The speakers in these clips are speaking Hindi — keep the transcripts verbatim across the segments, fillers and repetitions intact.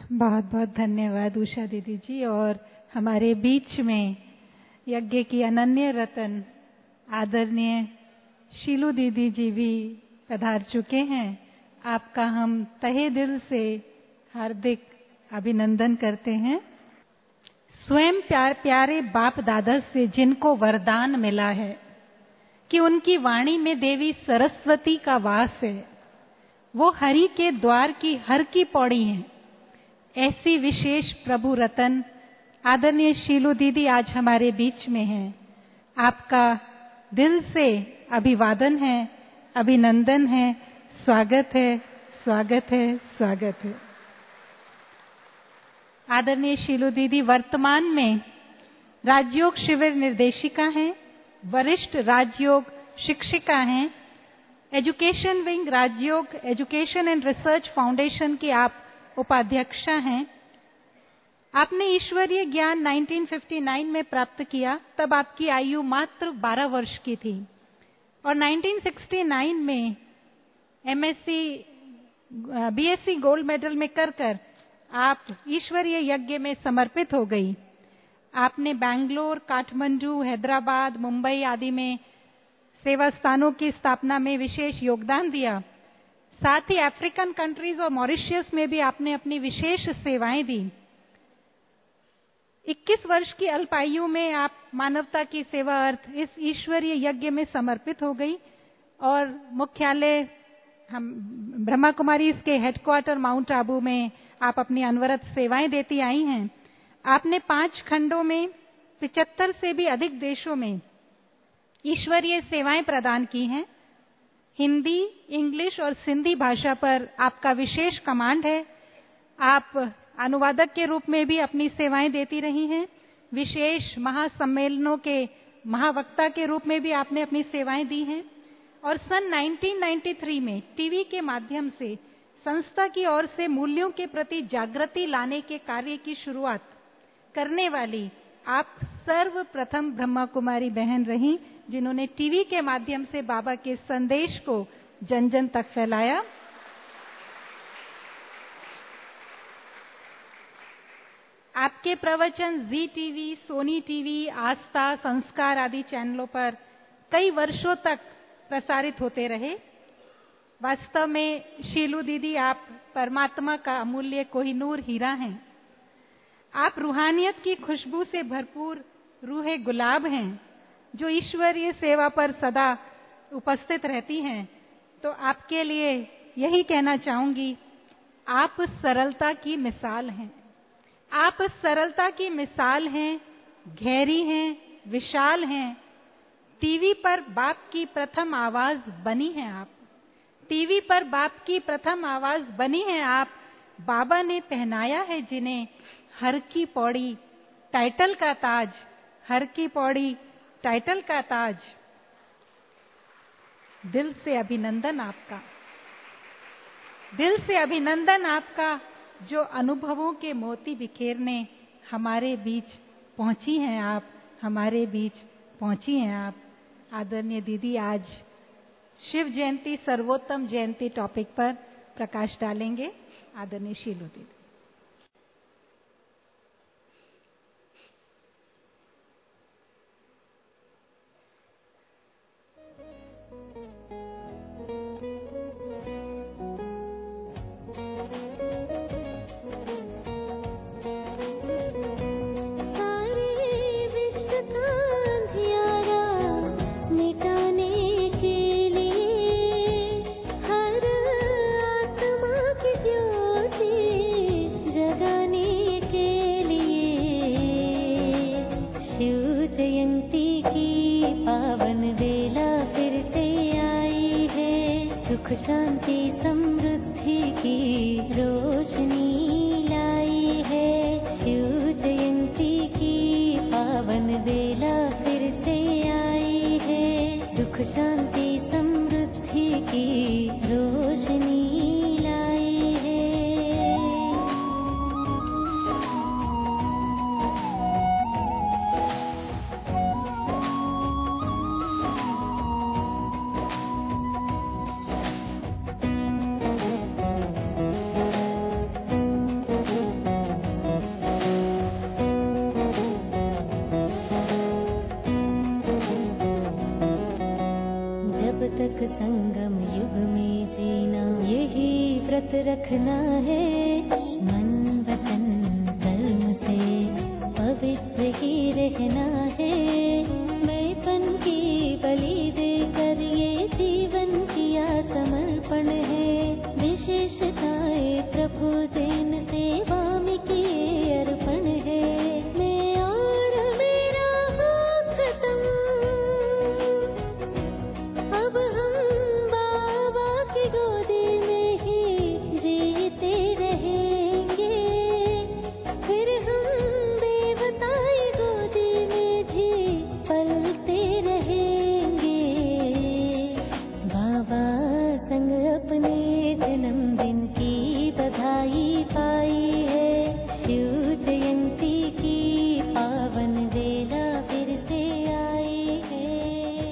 बहुत बहुत धन्यवाद उषा दीदी जी। और हमारे बीच में यज्ञ की अनन्य रतन आदरणीय शीलू दीदी जी भी पधार चुके हैं। आपका हम तहे दिल से हार्दिक अभिनंदन करते हैं। स्वयं प्यार प्यारे बाप दादा से जिनको वरदान मिला है कि उनकी वाणी में देवी सरस्वती का वास है, वो हरि के द्वार की हर की पौड़ी हैं। ऐसी विशेष प्रभु रतन आदरणीय शीलू दीदी आज हमारे बीच में हैं। आपका दिल से अभिवादन है, अभिनंदन है, स्वागत है, स्वागत है, स्वागत है। आदरणीय शीलू दीदी वर्तमान में राजयोग शिविर निर्देशिका हैं, वरिष्ठ राजयोग शिक्षिका हैं, education wing Rajyoga education and research foundation की आप उपाध्यक्षा हैं। आपने ईश्वरीय ज्ञान उन्नीस सौ उनसठ में प्राप्त किया, तब आपकी आयु मात्र बारह वर्ष की थी। और उन्नीस सौ उनहत्तर में एमएससी बीएससी गोल्ड मेडल में कर कर आप ईश्वरीय यज्ञ में समर्पित हो गई। आपने बैंगलोर, काठमांडू, हैदराबाद, मुंबई आदि में सेवा स्थानों की स्थापना में विशेष योगदान दिया। साथ ही अफ्रीकन कंट्रीज और मॉरिशस में भी आपने अपनी विशेष सेवाएं दी। इक्कीस वर्ष की अल्पायु में आप मानवता की सेवा अर्थ इस ईश्वरीय यज्ञ में समर्पित हो गई और मुख्यालय हम ब्रह्मा कुमारी के हेडक्वार्टर माउंट आबू में आप अपनी अनवरत सेवाएं देती आई हैं। आपने पांच खंडों में पचहत्तर से भी अधिक देशों में ईश्वरीय सेवाएं प्रदान की हैं। हिंदी, इंग्लिश और सिंधी भाषा पर आपका विशेष कमांड है। आप अनुवादक के रूप में भी अपनी सेवाएं देती रही हैं। विशेष महासम्मेलनों के महावक्ता के रूप में भी आपने अपनी सेवाएं दी हैं। और सन उन्नीस सौ तिरानवे में टीवी के माध्यम से संस्था की ओर से मूल्यों के प्रति जागृति लाने के कार्य की शुरुआत करने वाली आप सर्वप्रथम ब्रह्मा कुमारी बहन रहीं, जिन्होंने टीवी के माध्यम से बाबा के संदेश को जन जन तक फैलाया। आपके प्रवचन Zee TV, Sony TV, Aastha, Sanskar आदि चैनलों पर कई वर्षों तक प्रसारित होते रहे। वास्तव में शीलू दीदी आप परमात्मा का अमूल्य कोहिनूर हीरा हैं। आप रूहानियत की खुशबू से भरपूर रूहे गुलाब हैं, जो ईश्वरीय सेवा पर सदा उपस्थित रहती हैं। तो आपके लिए यही कहना चाहूंगी, आप सरलता की मिसाल हैं। आप सरलता की मिसाल हैं, गहरी हैं, विशाल हैं। टीवी पर बाप की प्रथम आवाज बनी हैं आप। टीवी पर बाप की प्रथम आवाज बनी हैं आप। बाबा ने पहनाया है जिन्हें हर की पौड़ी टाइटल का ताज, हर की पौड़ी टाइटल का ताज। दिल से अभिनंदन आपका, दिल से अभिनंदन आपका, जो अनुभवों के मोती बिखेरने हमारे बीच पहुंची हैं आप, हमारे बीच पहुंची हैं आप। आदरणीय दीदी आज शिव जयंती सर्वोत्तम जयंती टॉपिक पर प्रकाश डालेंगे। आदरणीय शीलू दीदी। हर आत्मा की ज्योति व्रत रखना है, मन वचन कर्म से पवित्र ही रहना है। मैंपन की बलि देकर ये जीवन किया समर्पण है। विशेषताएं प्रभु देन सेवा में किए अर्पण है। मैं और मेरा हो खत्म, अब हम बाबा की गोदी में ही जीते रहेंगे। फिर हम देवताई गोदी में भी पलते रहेंगे। बाबा संग अपने जन्मदिन की बधाई पाई है। शिव जयंती की पावन वेला फिर से आई है।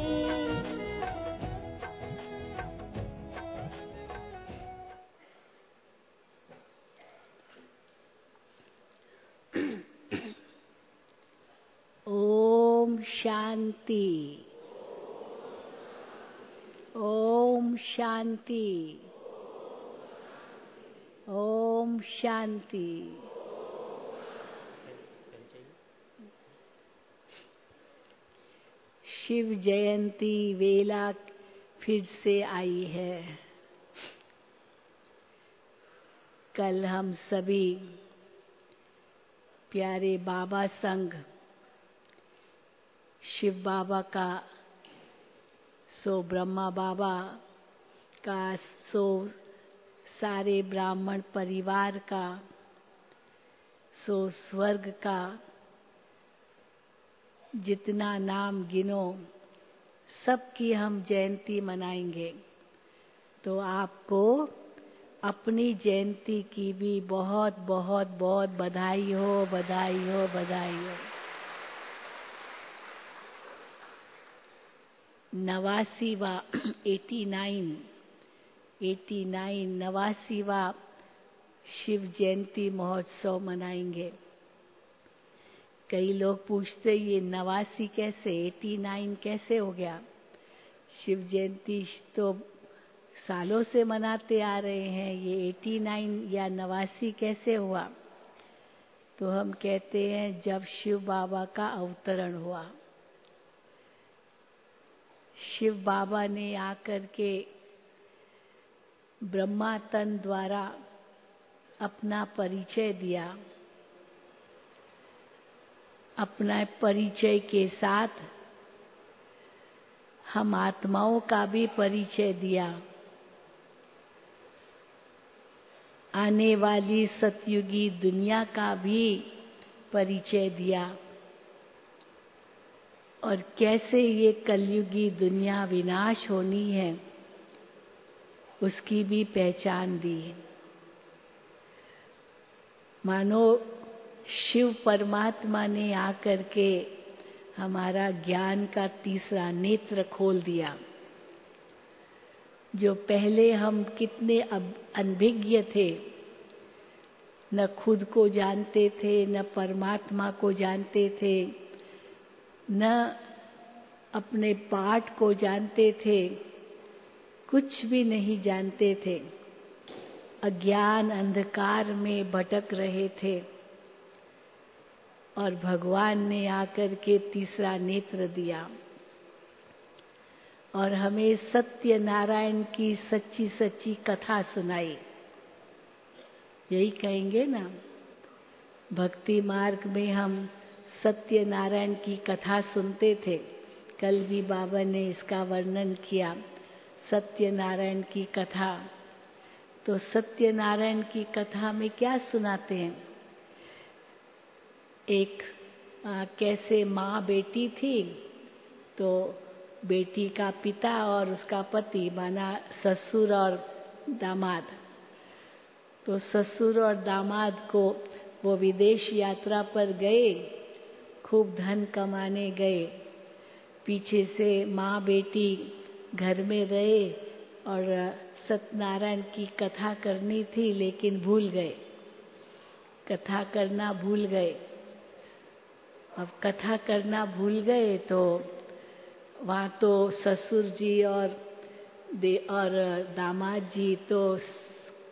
ओम शांति, ओम शांति, ओम शांति। शिव जयंती वेला फिर से आई है। कल हम सभी प्यारे बाबा संग शिव बाबा का, सो ब्रह्मा बाबा का, सो सारे ब्राह्मण परिवार का, सो स्वर्ग का, जितना नाम गिनो सबकी हम जयंती मनाएंगे। तो आपको अपनी जयंती की भी बहुत बहुत बहुत बधाई हो, बधाई हो, बधाई हो। नवासीवा एटी नाइन एटी नाइन नवासीवा शिव जयंती महोत्सव मनाएंगे। कई लोग पूछते ये नवासी कैसे, एटी नाइन कैसे हो गया? शिव जयंती तो सालों से मनाते आ रहे हैं, ये एटी नाइन या नवासी कैसे हुआ? तो हम कहते हैं जब शिव बाबा का अवतरण हुआ, शिव बाबा ने आकर के ब्रह्मा तन द्वारा अपना परिचय दिया। अपना परिचय के साथ हम आत्माओं का भी परिचय दिया। आने वाली सतयुगी दुनिया का भी परिचय दिया और कैसे ये कलयुगी दुनिया विनाश होनी है उसकी भी पहचान दी। मानो शिव परमात्मा ने आकर के हमारा ज्ञान का तीसरा नेत्र खोल दिया। जो पहले हम कितने अनभिज्ञ थे, न खुद को जानते थे, न परमात्मा को जानते थे, न अपने पाठ को जानते थे, कुछ भी नहीं जानते थे, अज्ञान अंधकार में भटक रहे थे। और भगवान ने आकर के तीसरा नेत्र दिया और हमें सत्य नारायण की सच्ची सच्ची कथा सुनाई। यही कहेंगे ना, भक्ति मार्ग में हम सत्य नारायण की कथा सुनते थे। कल भी बाबा ने इसका वर्णन किया, सत्य नारायण की कथा। तो सत्य नारायण की कथा में क्या सुनाते हैं? एक आ, कैसे माँ बेटी थी, तो बेटी का पिता और उसका पति माना ससुर और दामाद, तो ससुर और दामाद को वो विदेश यात्रा पर गए, खूब धन कमाने गए। पीछे से माँ बेटी घर में रहे और सत्यनारायण की कथा करनी थी लेकिन भूल गए, कथा करना भूल गए। अब कथा करना भूल गए तो वहाँ तो ससुर जी और दे और दामाद जी तो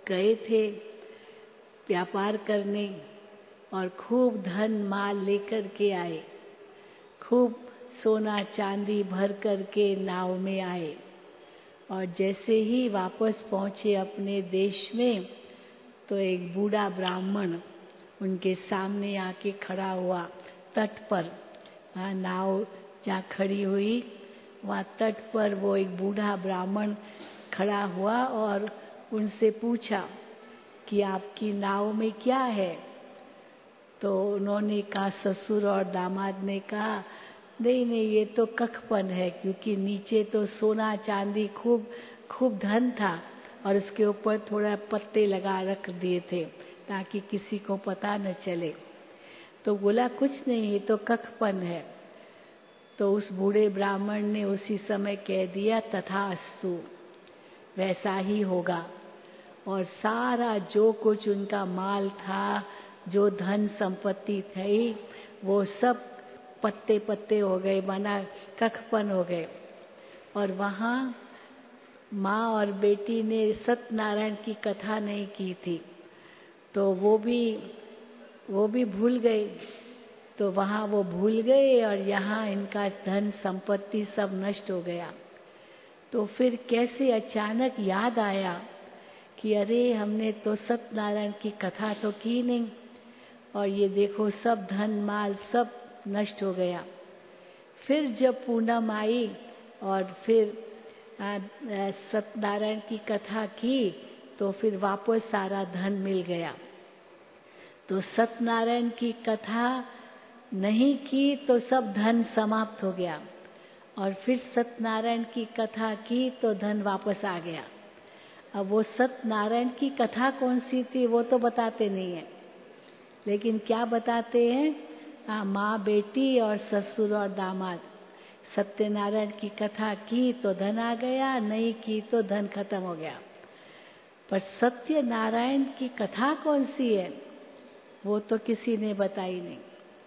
गए थे व्यापार करने और खूब धन माल लेकर के आए, खूब सोना चांदी भर कर के नाव में आए। और जैसे ही वापस पहुँचे अपने देश में तो एक बूढ़ा ब्राह्मण उनके सामने आके खड़ा हुआ तट पर। वहाँ नाव जहाँ खड़ी हुई वहाँ तट पर वो एक बूढ़ा ब्राह्मण खड़ा हुआ और उनसे पूछा कि आपकी नाव में क्या है। तो उन्होंने कहा, ससुर और दामाद ने कहा, नहीं नहीं ये तो कखपन है, क्योंकि नीचे तो सोना चांदी खूब खूब धन था और उसके ऊपर थोड़ा पत्ते लगा रख दिए थे ताकि किसी को पता न चले। तो बोला कुछ नहीं, ये तो कखपन है। तो उस बूढ़े ब्राह्मण ने उसी समय कह दिया, तथास्तु, वैसा ही होगा। और सारा जो कुछ उनका माल था, जो धन संपत्ति थी, वो सब पत्ते पत्ते हो गए, माना कखपन हो गए। और वहाँ माँ और बेटी ने सत्यनारायण की कथा नहीं की थी, तो वो भी वो भी भूल गए। तो वहाँ वो भूल गए और यहाँ इनका धन संपत्ति सब नष्ट हो गया। तो फिर कैसे अचानक याद आया कि अरे हमने तो सत्यनारायण की कथा तो की नहीं, और ये देखो सब धन माल सब नष्ट हो गया। फिर जब पूनम आई और फिर सत्यनारायण की कथा की तो फिर वापस सारा धन मिल गया। तो सत्यनारायण की कथा नहीं की तो सब धन समाप्त हो गया, और फिर सत्यनारायण की कथा की तो धन वापस आ गया। अब वो सत्यनारायण की कथा कौन सी थी वो तो बताते नहीं है, लेकिन क्या बताते हैं, हाँ, माँ बेटी और ससुर और दामाद। सत्यनारायण की कथा की तो धन आ गया, नहीं की तो धन खत्म हो गया। पर सत्यनारायण की कथा कौन सी है वो तो किसी ने बताई नहीं।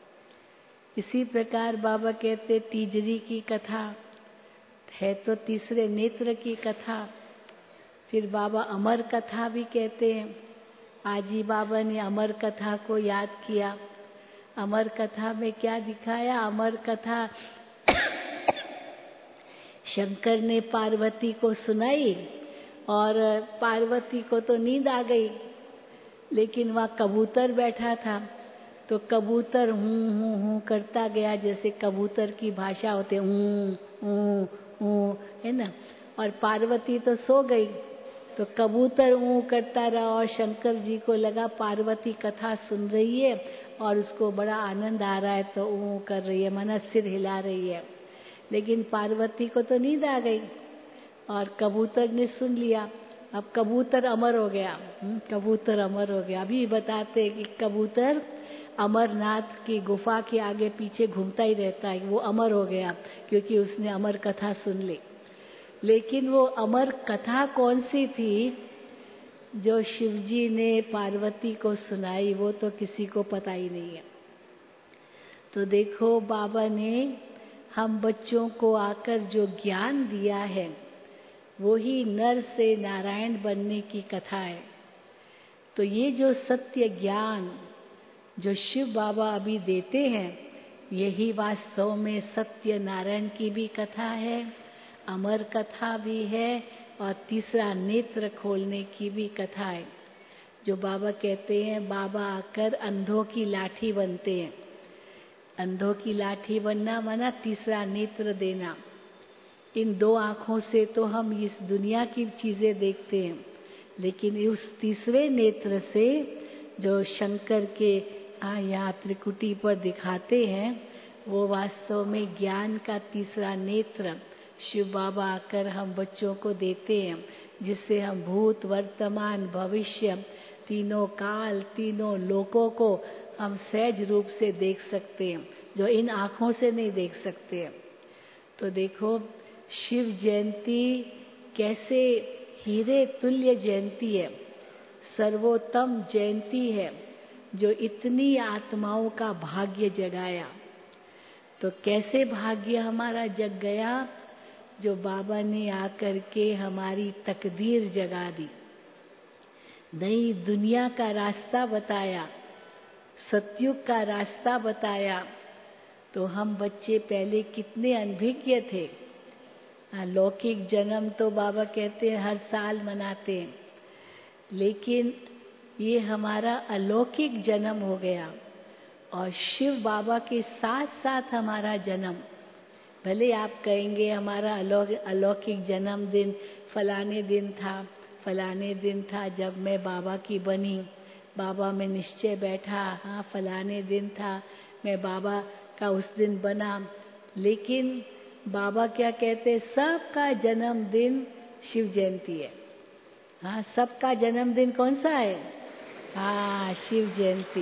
इसी प्रकार बाबा कहते तीजरी की कथा है तो तीसरे नेत्र की कथा। फिर बाबा अमर कथा भी कहते हैं। आज ही बाबा ने अमर कथा को याद किया। अमर कथा में क्या दिखाया, अमर कथा शंकर ने पार्वती को सुनाई और पार्वती को तो नींद आ गई, लेकिन वहाँ कबूतर बैठा था तो कबूतर हूँ हूँ हूँ करता गया, जैसे कबूतर की भाषा होते हूँ हूँ हूँ, है ना। और पार्वती तो सो गई, तो कबूतर ऊँ करता रहा और शंकर जी को लगा पार्वती कथा सुन रही है और उसको बड़ा आनंद आ रहा है तो ऊँ कर रही है, मन सिर हिला रही है। लेकिन पार्वती को तो नींद आ गई और कबूतर ने सुन लिया। अब कबूतर अमर हो गया, कबूतर अमर हो गया। अभी बताते हैं कि कबूतर अमरनाथ की गुफा के आगे पीछे घूमता ही रहता है, वो अमर हो गया क्योंकि उसने अमर कथा सुन ली। लेकिन वो अमर कथा कौन सी थी जो शिवजी ने पार्वती को सुनाई, वो तो किसी को पता ही नहीं है। तो देखो बाबा ने हम बच्चों को आकर जो ज्ञान दिया है वो ही नर से नारायण बनने की कथा है। तो ये जो सत्य ज्ञान जो शिव बाबा अभी देते हैं, यही वास्तव में सत्य नारायण की भी कथा है, अमर कथा भी है और तीसरा नेत्र खोलने की भी कथा है। जो बाबा कहते हैं बाबा आकर अंधों की लाठी बनते हैं। अंधों की लाठी बनना माना तीसरा नेत्र देना। इन दो आँखों से तो हम इस दुनिया की चीजें देखते हैं, लेकिन उस तीसरे नेत्र से जो शंकर के यहाँ त्रिकुटी पर दिखाते हैं, वो वास्तव में ज्ञान का तीसरा नेत्र शिव बाबा आकर हम बच्चों को देते हैं, जिससे हम भूत वर्तमान भविष्य तीनों काल तीनों लोकों को हम सहज रूप से देख सकते हैं, जो इन आँखों से नहीं देख सकते हैं। तो देखो शिव जयंती कैसे हीरे तुल्य जयंती है, सर्वोत्तम जयंती है, जो इतनी आत्माओं का भाग्य जगाया। तो कैसे भाग्य हमारा जग गया, जो बाबा ने आकर के हमारी तकदीर जगा दी। नई दुनिया का रास्ता बताया, सतयुग का रास्ता बताया। तो हम बच्चे पहले कितने अनभिज्ञ थे। लौकिक जन्म तो बाबा कहते हैं हर साल मनाते हैं, लेकिन ये हमारा अलौकिक जन्म हो गया। और शिव बाबा के साथ साथ हमारा जन्म, भले आप कहेंगे हमारा अलौकिक जन्मदिन फलाने दिन था, फलाने दिन था जब मैं बाबा की बनी, बाबा में निश्चय बैठा, हाँ फलाने दिन था मैं बाबा का उस दिन बना। लेकिन बाबा क्या कहते, सबका जन्मदिन शिव जयंती है। हाँ, सबका जन्मदिन कौन सा है? हाँ, शिव जयंती।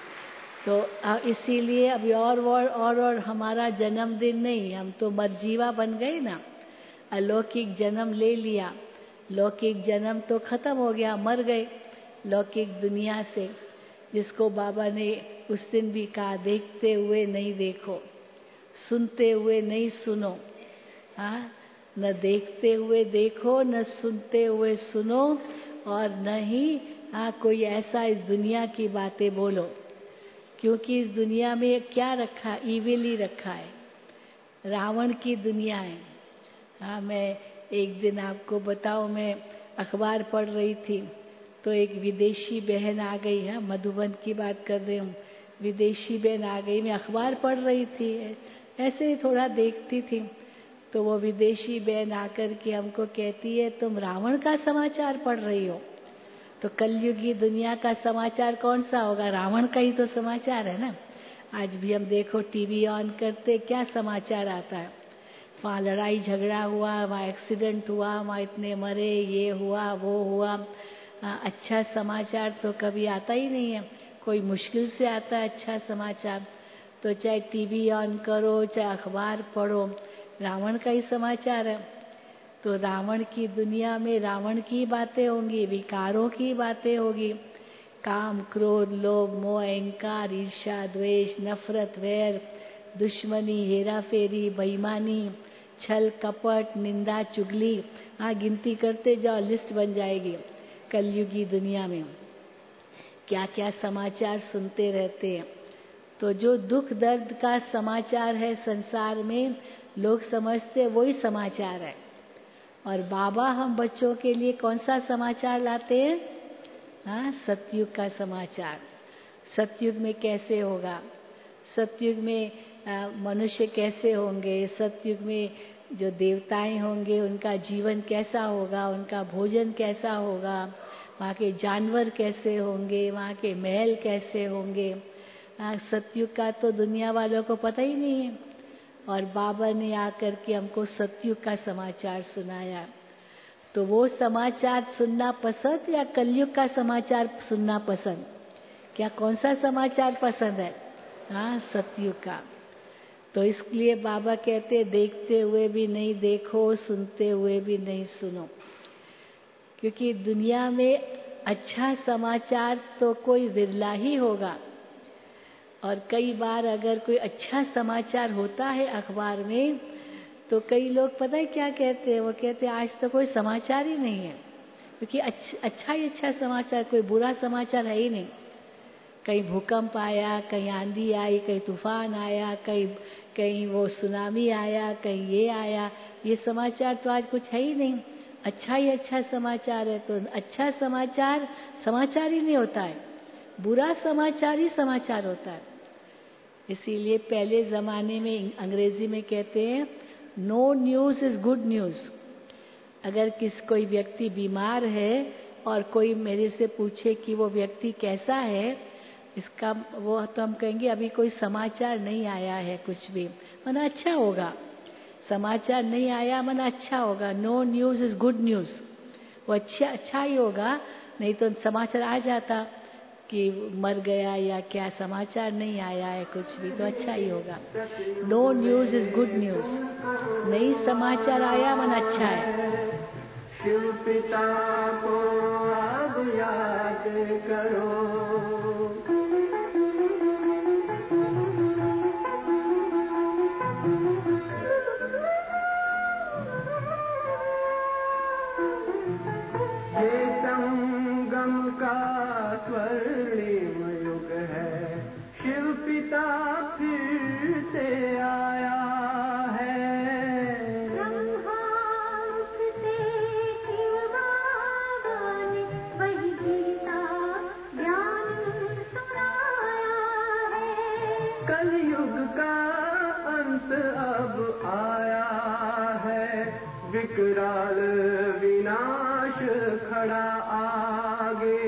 तो इसीलिए अभी और और और और हमारा जन्मदिन नहीं, हम तो मरजीवा बन गए ना, अलौकिक जन्म ले लिया। लौकिक जन्म तो खत्म हो गया, मर गए लौकिक दुनिया से, जिसको बाबा ने उस दिन भी कहा, देखते हुए नहीं देखो, सुनते हुए नहीं सुनो। हाँ, न देखते हुए देखो, न सुनते हुए सुनो, और न ही हाँ कोई ऐसा इस दुनिया की बातें बोलो, क्योंकि इस दुनिया में क्या रखा, ईविल ही रखा है, रावण की दुनिया है। हाँ, मैं एक दिन आपको बताऊं, मैं अखबार पढ़ रही थी तो एक विदेशी बहन आ गई है, मधुबन की बात कर रही हूँ, विदेशी बहन आ गई, मैं अखबार पढ़ रही थी, ऐसे ही थोड़ा देखती थी, तो वो विदेशी बहन आकर के हमको कहती है, तुम रावण का समाचार पढ़ रही हो? तो कलयुगी दुनिया का समाचार कौन सा होगा? रावण का ही तो समाचार है ना। आज भी हम देखो टीवी ऑन करते, क्या समाचार आता है, वहाँ लड़ाई झगड़ा हुआ, वहाँ एक्सीडेंट हुआ, वहाँ इतने मरे, ये हुआ वो हुआ। आ, अच्छा समाचार तो कभी आता ही नहीं है, कोई मुश्किल से आता है अच्छा समाचार। तो चाहे टीवी ऑन करो, चाहे अखबार पढ़ो, रावण का ही समाचार है। तो रावण की दुनिया में रावण की बातें होंगी, विकारों की बातें होगी, काम क्रोध लोभ मोह अहंकार ईर्ष्या द्वेष नफरत वैर दुश्मनी हेरा फेरी बेईमानी छल कपट निंदा चुगली। हाँ, गिनती करते जाओ, लिस्ट बन जाएगी। कलयुगी दुनिया में क्या क्या समाचार सुनते रहते हैं। तो जो दुख दर्द का समाचार है संसार में, लोग समझते वही समाचार है। और बाबा हम बच्चों के लिए कौन सा समाचार लाते हैं? हाँ, सतयुग का समाचार। सतयुग में कैसे होगा, सतयुग में मनुष्य कैसे होंगे, सतयुग में जो देवताएं होंगे उनका जीवन कैसा होगा, उनका भोजन कैसा होगा, वहाँ के जानवर कैसे होंगे, वहाँ के महल कैसे होंगे। सतयुग का तो दुनिया वालों को पता ही नहीं है, और बाबा ने आकर के हमको सतयुग का समाचार सुनाया। तो वो समाचार सुनना पसंद या कलयुग का समाचार सुनना पसंद? क्या कौन सा समाचार पसंद है? हाँ, सतयुग का। तो इसलिए बाबा कहते देखते हुए भी नहीं देखो, सुनते हुए भी नहीं सुनो, क्योंकि दुनिया में अच्छा समाचार तो कोई विरला ही होगा। और कई बार अगर कोई अच्छा समाचार होता है अखबार में, तो कई लोग पता है क्या कहते हैं, वो कहते हैं आज तो कोई समाचार ही नहीं है, क्योंकि अच्छा, अच्छा ही अच्छा समाचार, कोई बुरा समाचार है ही नहीं। कहीं भूकंप आया, कहीं आंधी आई, कहीं तूफान आया, कहीं कहीं वो सुनामी आया, कहीं ये आया, ये समाचार तो आज कुछ है ही नहीं। अच्छा ही अच्छा समाचार है, तो अच्छा समाचार समाचार ही नहीं होता है, बुरा समाचार ही समाचार होता है। इसीलिए पहले ज़माने में अंग्रेजी में कहते हैं no news is good news. अगर किस कोई व्यक्ति बीमार है और कोई मेरे से पूछे कि वो व्यक्ति कैसा है, इसका वो तो हम कहेंगे अभी कोई समाचार नहीं आया है, कुछ भी मना अच्छा होगा। समाचार नहीं आया मना अच्छा होगा। No news is good news, वो अच्छा अच्छा ही होगा। नहीं तो समाचार आ जाता कि मर गया या क्या, समाचार नहीं आया है कुछ भी, तो अच्छा ही होगा। No news is good news, नहीं समाचार आया मन अच्छा है। शिव पिता को अब याद करो, ये संगम का स्वर्णिम युग है, शिव पिता फिर से आया है। ब्रह्मा उठते शिव बाबा ने वही गीता ज्ञान सुनाया है। कलयुग का अंत अब आया है, विकराल विनाश खड़ा आगे।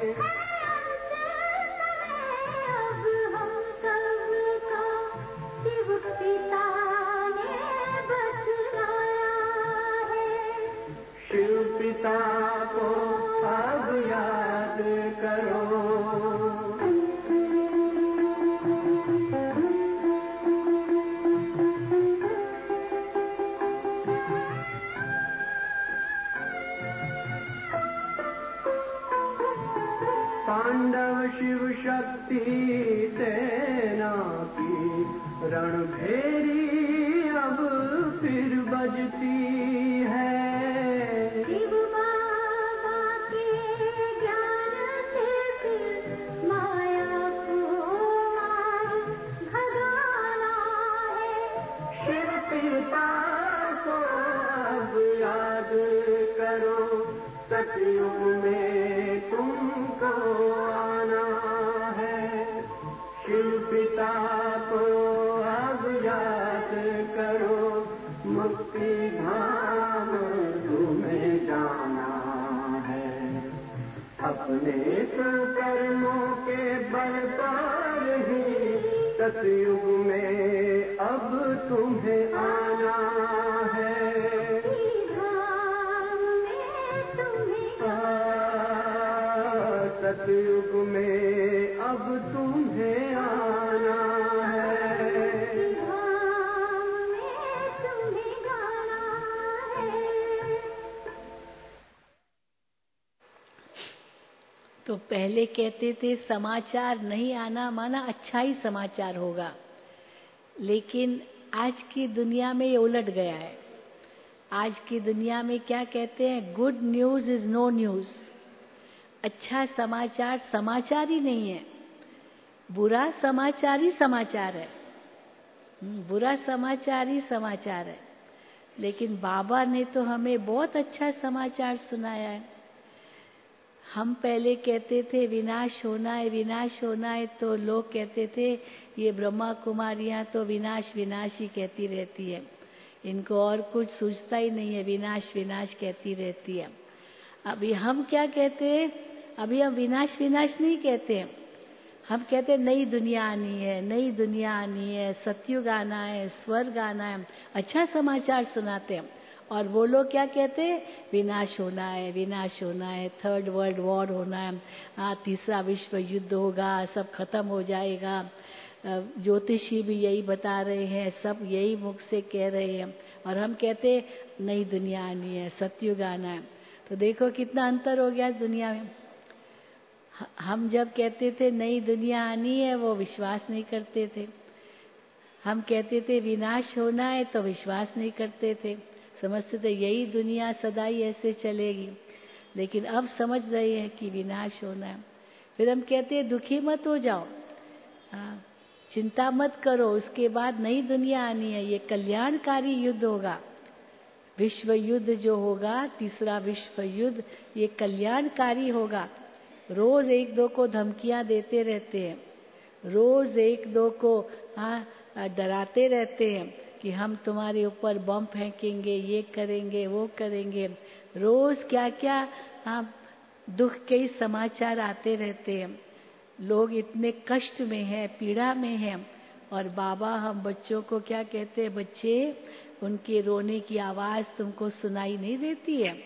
अब हम सबका शिव पिता ने बतलाया है। शिव पिता को अब याद करो। पांडव शिव शक्ति सेना की रणभेरी अब फिर बजती है। शिव बाबा के ज्ञान से फिर माया को आज भगाना है। शिव पिता को अब याद करो, सतयुग में तुमको आना है। शिव पिता को अब याद करो, मुक्ति धाम तुम्हें जाना है। अपने कर्मों के बल पर ही सतयुग में अब तुम्हें आना है। सतयुग में अब तुम्हें आना है। तो पहले कहते थे समाचार नहीं आना माना अच्छा ही समाचार होगा, लेकिन आज की दुनिया में ये उलट गया है। आज की दुनिया में क्या कहते हैं, good news is no news. अच्छा समाचार समाचार ही नहीं है, बुरा समाचार ही समाचार है। बुरा समाचार ही समाचार है। लेकिन बाबा ने तो हमें बहुत अच्छा समाचार सुनाया है। हम पहले कहते थे विनाश होना है, विनाश होना है, तो लोग कहते थे ये ब्रह्मा कुमारियां तो विनाश विनाश ही कहती रहती है, इनको और कुछ सूझता ही नहीं है, विनाश विनाश कहती रहती है। अभी हम क्या कहते हैं, अभी हम विनाश विनाश नहीं कहते हैं, हम कहते हैं नई दुनिया आनी है, नई दुनिया आनी है, सतयुग आना है, स्वर्ग आना है, अच्छा समाचार सुनाते हैं। और वो लोग क्या कहते हैं, विनाश होना है, विनाश होना है, थर्ड वर्ल्ड वॉर होना है, हाँ तीसरा विश्व युद्ध होगा, सब खत्म हो जाएगा। ज्योतिषी भी यही बता रहे हैं, सब यही मुख से कह रहे हैं, और हम कहते हैं नई दुनिया आनी है, सतयुग आना है। तो देखो कितना अंतर हो गया दुनिया में। हम जब कहते थे नई दुनिया आनी है, वो विश्वास नहीं करते थे। हम कहते थे विनाश होना है, तो विश्वास नहीं करते थे, समझते थे यही दुनिया सदा ही ऐसे चलेगी। लेकिन अब समझ रहे हैं कि विनाश होना है। फिर हम कहते हैं दुखी मत हो जाओ, हाँ चिंता मत करो, उसके बाद नई दुनिया आनी है, ये कल्याणकारी युद्ध होगा। विश्व युद्ध जो होगा, तीसरा विश्व युद्ध, ये कल्याणकारी होगा। रोज एक दो को धमकियां देते रहते हैं, रोज एक दो को हाँ डराते रहते हैं कि हम तुम्हारे ऊपर बम फेंकेंगे, ये करेंगे, वो करेंगे। रोज क्या क्या हाँ दुख के ही समाचार आते रहते हैं। लोग इतने कष्ट में हैं, पीड़ा में हैं, और बाबा हम बच्चों को क्या कहते हैं, बच्चे उनके रोने की आवाज तुमको सुनाई नहीं देती है।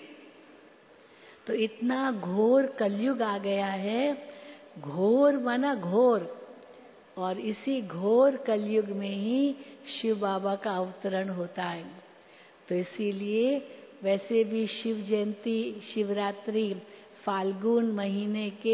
तो इतना घोर कलयुग आ गया है, घोर माना घोर, और इसी घोर कलयुग में ही शिव बाबा का अवतरण होता है। तो इसीलिए वैसे भी शिव जयंती, शिवरात्रि फाल्गुन महीने के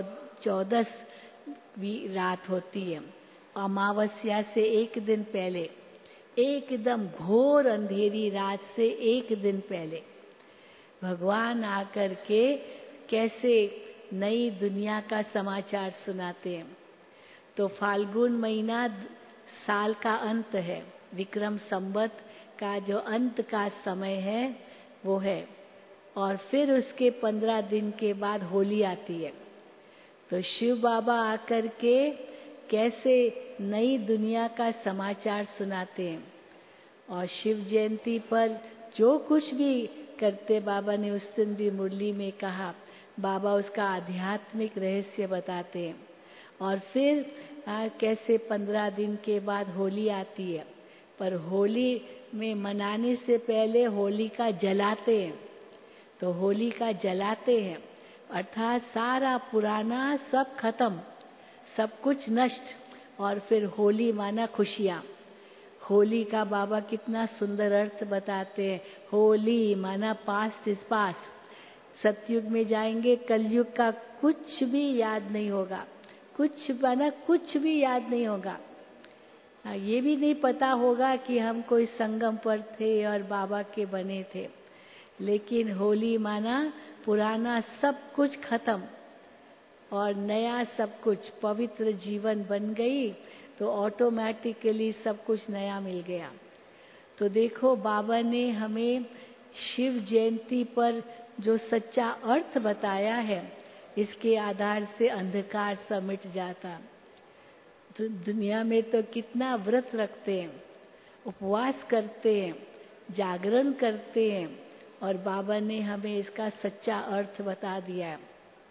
चौदसवीं रात होती है। अमावस्या से एक दिन पहले, एकदम घोर अंधेरी रात से एक दिन पहले भगवान आकर के कैसे नई दुनिया का समाचार सुनाते हैं। तो फाल्गुन महीना साल का अंत है, विक्रम संवत का जो अंत का समय है वो है, और फिर उसके पंद्रह दिन के बाद होली आती है। तो शिव बाबा आकर के कैसे नई दुनिया का समाचार सुनाते हैं, और शिव जयंती पर जो कुछ भी करते, बाबा ने उस दिन भी मुरली में कहा, बाबा उसका आध्यात्मिक रहस्य बताते हैं। और फिर आ, कैसे पंद्रह दिन के बाद होली आती है, पर होली में मनाने से पहले होली का जलाते हैं। तो होली का जलाते हैं अर्थात सारा पुराना सब खत्म, सब कुछ नष्ट, और फिर होली माना खुशियाँ। होली का बाबा कितना सुंदर अर्थ बताते हैं। होली माना पास्ट इज पास्ट, सतयुग में जाएंगे, कलयुग का कुछ भी याद नहीं होगा, कुछ माना कुछ भी याद नहीं होगा। ये भी नहीं पता होगा कि हम कोई संगम पर थे और बाबा के बने थे, लेकिन होली माना पुराना सब कुछ खत्म और नया सब कुछ, पवित्र जीवन बन गई, तो ऑटोमेटिकली सब कुछ नया मिल गया। तो देखो बाबा ने हमें शिव जयंती पर जो सच्चा अर्थ बताया है, इसके आधार से अंधकार सब मिट जाता। तो दुनिया में तो कितना व्रत रखते हैं, उपवास करते हैं, जागरण करते हैं, और बाबा ने हमें इसका सच्चा अर्थ बता दिया है।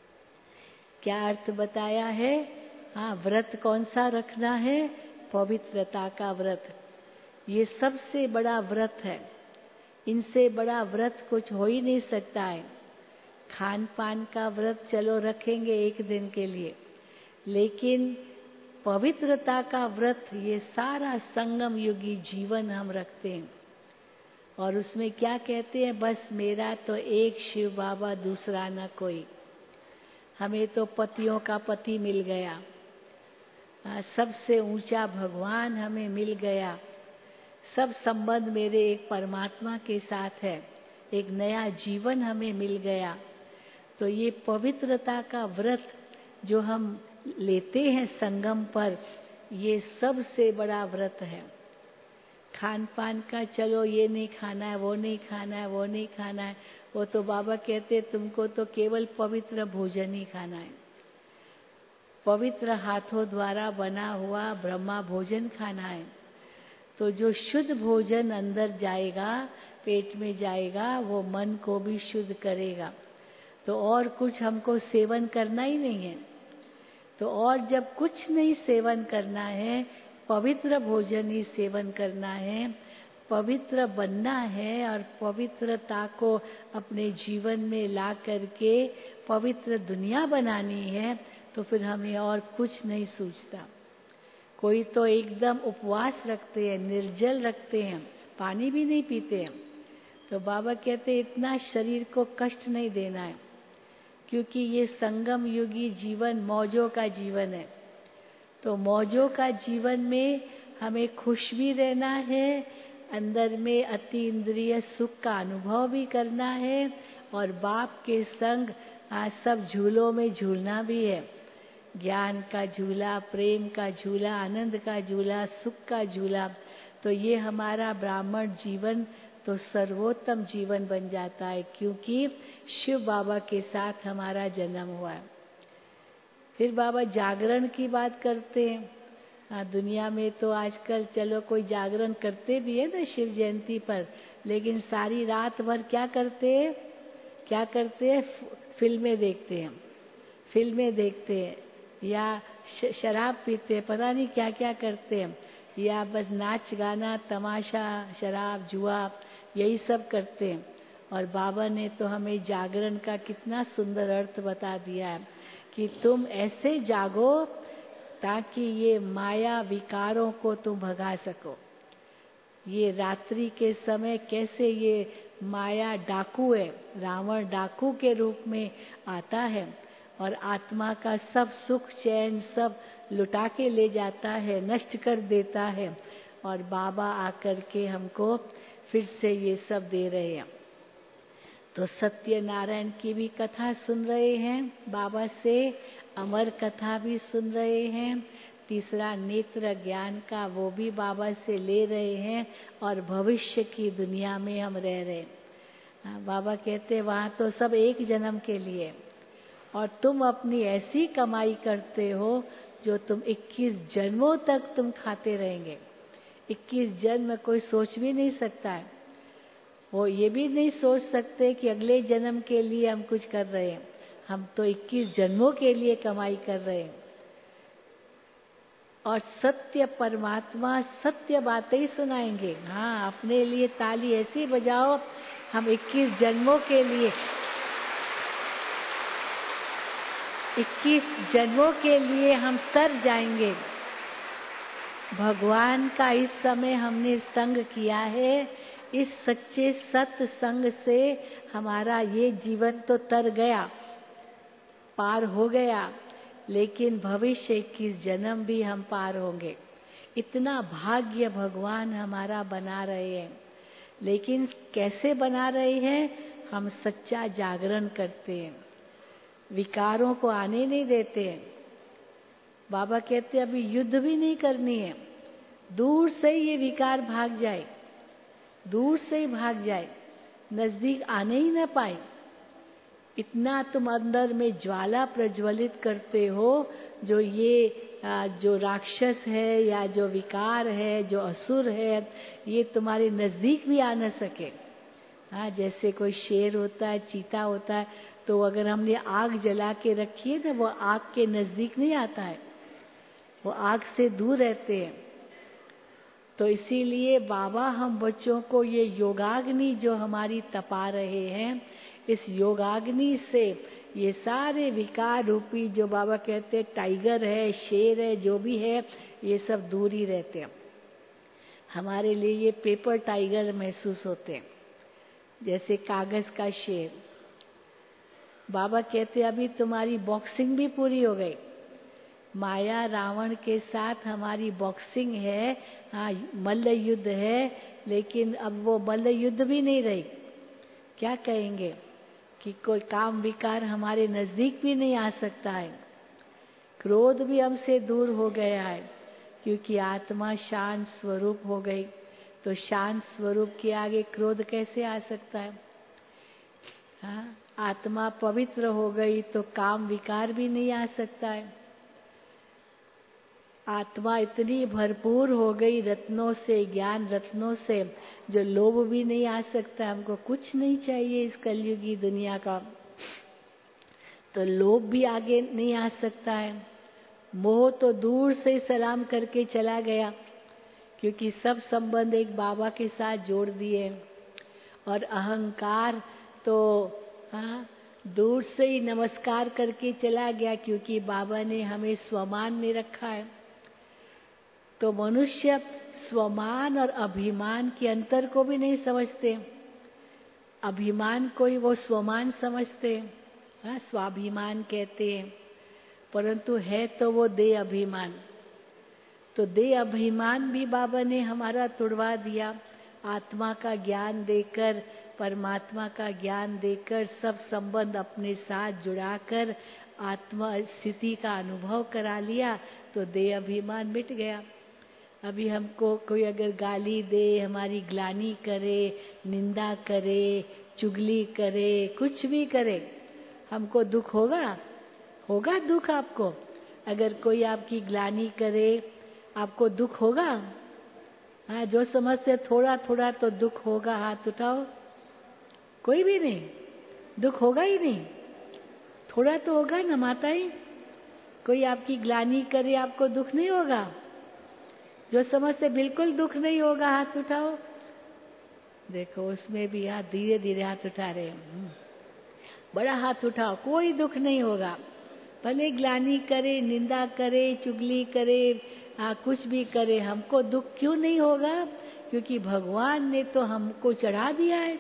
क्या अर्थ बताया है? हाँ, व्रत कौन सा रखना है? पवित्रता का व्रत। ये सबसे बड़ा व्रत है, इनसे बड़ा व्रत कुछ हो ही नहीं सकता है। खान पान का व्रत चलो रखेंगे एक दिन के लिए, लेकिन पवित्रता का व्रत, ये सारा संगम युगी जीवन हम रखते हैं। और उसमें क्या कहते हैं? बस मेरा तो एक शिव बाबा, दूसरा न कोई। हमें तो पतियों का पति मिल गया, सबसे ऊंचा भगवान हमें मिल गया, सब संबंध मेरे एक परमात्मा के साथ है, एक नया जीवन हमें मिल गया। तो ये पवित्रता का व्रत जो हम लेते हैं संगम पर, ये सबसे बड़ा व्रत है। खान पान का चलो ये नहीं खाना है, वो नहीं खाना है, वो नहीं खाना है, वो तो बाबा कहते तुमको तो केवल पवित्र भोजन ही खाना है, पवित्र हाथों द्वारा बना हुआ ब्रह्मा भोजन खाना है। तो जो शुद्ध भोजन अंदर जाएगा, पेट में जाएगा, वो मन को भी शुद्ध करेगा। तो और कुछ हमको सेवन करना ही नहीं है। तो और जब कुछ नहीं सेवन करना है, पवित्र भोजन ही सेवन करना है, पवित्र बनना है और पवित्रता को अपने जीवन में ला करके पवित्र दुनिया बनानी है, तो फिर हमें और कुछ नहीं सूझता। कोई तो एकदम उपवास रखते हैं, निर्जल रखते हैं, पानी भी नहीं पीते हैं। तो बाबा कहते हैं इतना शरीर को कष्ट नहीं देना है, क्योंकि ये संगम युगी जीवन मौजों का जीवन है। तो मौजों का जीवन में हमें खुश भी रहना है, अंदर में अति इंद्रिय सुख का अनुभव भी करना है, और बाप के संग आज सब झूलों में झूलना भी है। ज्ञान का झूला, प्रेम का झूला, आनंद का झूला, सुख का झूला। तो ये हमारा ब्राह्मण जीवन तो सर्वोत्तम जीवन बन जाता है, क्योंकि शिव बाबा के साथ हमारा जन्म हुआ है। फिर बाबा जागरण की बात करते हैं। हाँ, दुनिया में तो आजकल चलो कोई जागरण करते भी है ना शिव जयंती पर, लेकिन सारी रात भर क्या करते हैं? क्या करते हैं? फिल्में देखते हैं, फिल्में देखते हैं, या शराब पीते हैं, पता नहीं क्या क्या करते हैं, या बस नाच गाना, तमाशा, शराब, जुआ, यही सब करते हैं। और बाबा ने तो हमें जागरण का कितना सुंदर अर्थ बता दिया है कि तुम ऐसे जागो ताकि ये माया विकारों को तुम भगा सको। ये रात्रि के समय कैसे ये माया डाकू है, रावण डाकू के रूप में आता है और आत्मा का सब सुख चैन सब लुटा के ले जाता है, नष्ट कर देता है, और बाबा आकर के हमको फिर से ये सब दे रहे हैं। तो तो सत्यनारायण की भी कथा सुन रहे हैं बाबा से, अमर कथा भी सुन रहे हैं, तीसरा नेत्र ज्ञान का वो भी बाबा से ले रहे हैं, और भविष्य की दुनिया में हम रह रहे हैं। बाबा कहते हैं वहाँ तो सब एक जन्म के लिए, और तुम अपनी ऐसी कमाई करते हो जो तुम इक्कीस जन्मों तक तुम खाते रहेंगे। इक्कीस जन्म कोई सोच भी नहीं सकता है, वो ये भी नहीं सोच सकते कि अगले जन्म के लिए हम कुछ कर रहे हैं। हम तो इक्कीस जन्मों के लिए कमाई कर रहे हैं, और सत्य परमात्मा सत्य बातें ही सुनाएंगे। हाँ, अपने लिए ताली ऐसी बजाओ, हम इक्कीस जन्मों के लिए इक्कीस जन्मों के लिए हम तर जाएंगे। भगवान का इस समय हमने संग किया है, इस सच्चे सत्संग से हमारा ये जीवन तो तर गया, पार हो गया, लेकिन भविष्य इक्कीस जन्म भी हम पार होंगे। इतना भाग्य भगवान हमारा बना रहे हैं। लेकिन कैसे बना रहे हैं? हम सच्चा जागरण करते हैं, विकारों को आने नहीं देते हैं। बाबा कहते हैं अभी युद्ध भी नहीं करनी है, दूर से ही ये विकार भाग जाए, दूर से ही भाग जाए, नजदीक आने ही ना पाए। इतना तुम अंदर में ज्वाला प्रज्वलित करते हो, जो ये जो राक्षस है या जो विकार है, जो असुर है, ये तुम्हारे नजदीक भी आ न सके। हाँ, जैसे कोई शेर होता है, चीता होता है, तो अगर हमने आग जला के रखी है ना, वो आग के नजदीक नहीं आता है, वो आग से दूर रहते हैं। तो इसीलिए बाबा हम बच्चों को ये योगाग्नि जो हमारी तपा रहे हैं, इस योगाग्नि से ये सारे विकार रूपी जो बाबा कहते हैं टाइगर है, शेर है, जो भी है, ये सब दूर ही रहते हैं। हमारे लिए ये पेपर टाइगर महसूस होते हैं, जैसे कागज का शेर। बाबा कहते अभी तुम्हारी बॉक्सिंग भी पूरी हो गई, माया रावण के साथ हमारी बॉक्सिंग है, हाँ मल्ल युद्ध है, लेकिन अब वो मल्ल युद्ध भी नहीं रही। क्या कहेंगे कि कोई काम विकार हमारे नजदीक भी नहीं आ सकता है, क्रोध भी हमसे दूर हो गया है, क्योंकि आत्मा शांत स्वरूप हो गई। तो शांत स्वरूप के आगे क्रोध कैसे आ सकता है? हाँ, आत्मा पवित्र हो गई तो काम विकार भी नहीं आ सकता है। आत्मा इतनी भरपूर हो गई रत्नों से, ज्ञान रत्नों से, जो लोभ भी नहीं आ सकता। हमको कुछ नहीं चाहिए इस कलयुगी दुनिया का, तो लोभ भी आगे नहीं आ सकता है। मोह तो दूर से सलाम करके चला गया, क्योंकि सब संबंध एक बाबा के साथ जोड़ दिए। और अहंकार तो हाँ दूर से ही नमस्कार करके चला गया, क्योंकि बाबा ने हमें स्वमान में रखा है। तो मनुष्य स्वमान और अभिमान के अंतर को भी नहीं समझते। अभिमान को ही वो स्वमान समझते हैं, हाँ स्वाभिमान कहते हैं, परंतु है तो वो दे अभिमान। तो दे अभिमान भी बाबा ने हमारा तुड़वा दिया, आत्मा का ज्ञान देकर, परमात्मा का ज्ञान देकर, सब संबंध अपने साथ जुड़ाकर आत्मा स्थिति का अनुभव करा लिया, तो दे अभिमान मिट गया। अभी हमको कोई अगर गाली दे, हमारी ग्लानि करे, निंदा करे, चुगली करे, कुछ भी करे, हमको दुख होगा? होगा दुख आपको? अगर कोई आपकी ग्लानि करे, आपको दुख होगा? हाँ, जो समझते थोड़ा थोड़ा तो दुख होगा, हाथ उठाओ। कोई भी नहीं, दुख होगा ही नहीं, थोड़ा तो होगा ना माता ही। कोई आपकी ग्लानि करे, आपको दुख नहीं होगा? जो समझते बिल्कुल दुख नहीं होगा, हाथ उठाओ। देखो उसमें भी हाथ धीरे धीरे हाथ उठा रहे हैं, बड़ा हाथ उठाओ, कोई दुख नहीं होगा। भले ग्लानि करे, निंदा करे, चुगली करे, हाँ कुछ भी करे, हमको दुख क्यों नहीं होगा? क्योंकि भगवान ने तो हमको चढ़ा दिया है।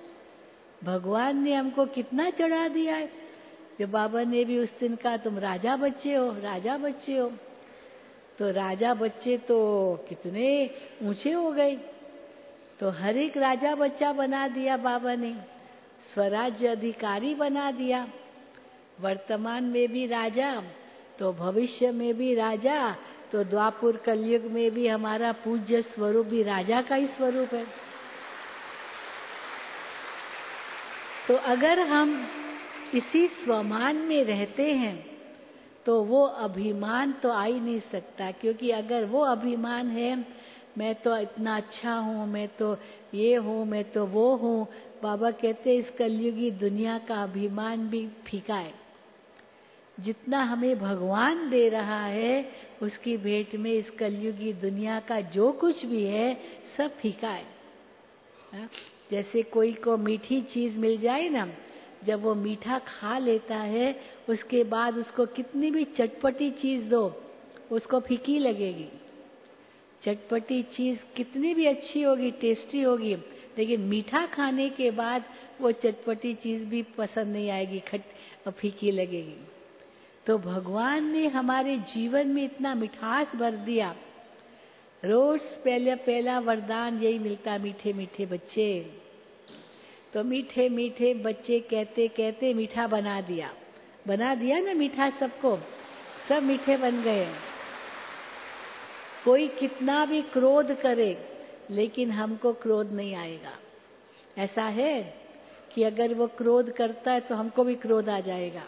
भगवान ने हमको कितना चढ़ा दिया है। जो बाबा ने भी उस दिन कहा तुम राजा बच्चे हो, राजा बच्चे हो, तो राजा बच्चे तो कितने ऊंचे हो गए। तो हर एक राजा बच्चा बना दिया बाबा ने। स्वराज्य अधिकारी बना दिया। वर्तमान में भी राजा तो भविष्य में भी राजा, तो द्वापुर कलयुग में भी हमारा पूज्य स्वरूप भी राजा का ही स्वरूप है। तो अगर हम इसी स्वमान में रहते हैं तो वो अभिमान तो आ ही नहीं सकता, क्योंकि अगर वो अभिमान है मैं तो इतना अच्छा हूँ, मैं तो ये हूँ, मैं तो वो हूँ, बाबा कहते इस कलयुगी दुनिया का अभिमान भी फीका है। जितना हमें भगवान दे रहा है उसकी भेंट में इस कलयुगी दुनिया का जो कुछ भी है सब फीका है। हा? जैसे कोई को मीठी चीज मिल जाए ना, जब वो मीठा खा लेता है उसके बाद उसको कितनी भी चटपटी चीज दो उसको फीकी लगेगी। चटपटी चीज कितनी भी अच्छी होगी, टेस्टी होगी, लेकिन मीठा खाने के बाद वो चटपटी चीज भी पसंद नहीं आएगी, खट फीकी लगेगी। तो भगवान ने हमारे जीवन में इतना मिठास भर दिया। रोज पहले पहला वरदान यही मिलता, मीठे मीठे बच्चे। तो मीठे मीठे बच्चे कहते कहते मीठा बना दिया, बना दिया ना मीठा सबको, सब मीठे बन गए। कोई कितना भी क्रोध करे लेकिन हमको क्रोध नहीं आएगा। ऐसा है कि अगर वो क्रोध करता है तो हमको भी क्रोध आ जाएगा।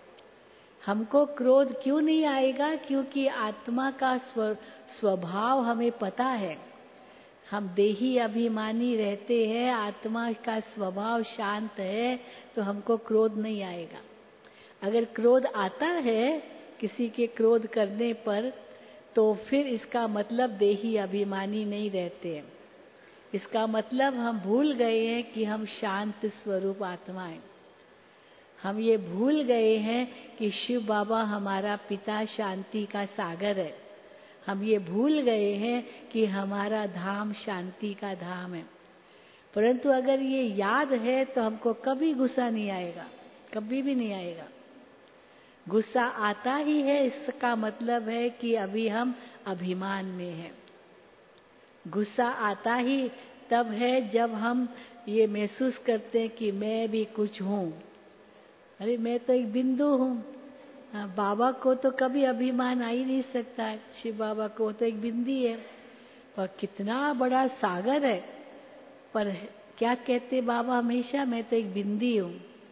हमको क्रोध क्यों नहीं आएगा? क्योंकि आत्मा का स्व स्वभाव हमें पता है। हम देही अभिमानी रहते हैं, आत्मा का स्वभाव शांत है, तो हमको क्रोध नहीं आएगा। अगर क्रोध आता है किसी के क्रोध करने पर, तो फिर इसका मतलब देही अभिमानी नहीं रहते हैं। इसका मतलब हम भूल गए हैं कि हम शांत स्वरूप आत्मा हैं। हम ये भूल गए हैं कि शिव बाबा हमारा पिता शांति का सागर है। हम ये भूल गए हैं कि हमारा धाम शांति का धाम है। परंतु अगर ये याद है तो हमको कभी गुस्सा नहीं आएगा, कभी भी नहीं आएगा। गुस्सा आता ही है, इसका मतलब है कि अभी हम अभिमान में हैं। गुस्सा आता ही तब है जब हम ये महसूस करते हैं कि मैं भी कुछ हूँ। अरे मैं तो एक बिंदु हूँ। बाबा को तो कभी अभिमान आ ही नहीं सकता है, शिव बाबा को तो एक बिंदी है, पर कितना बड़ा सागर है। पर क्या कहते बाबा हमेशा, मैं तो एक बिंदी हूँ,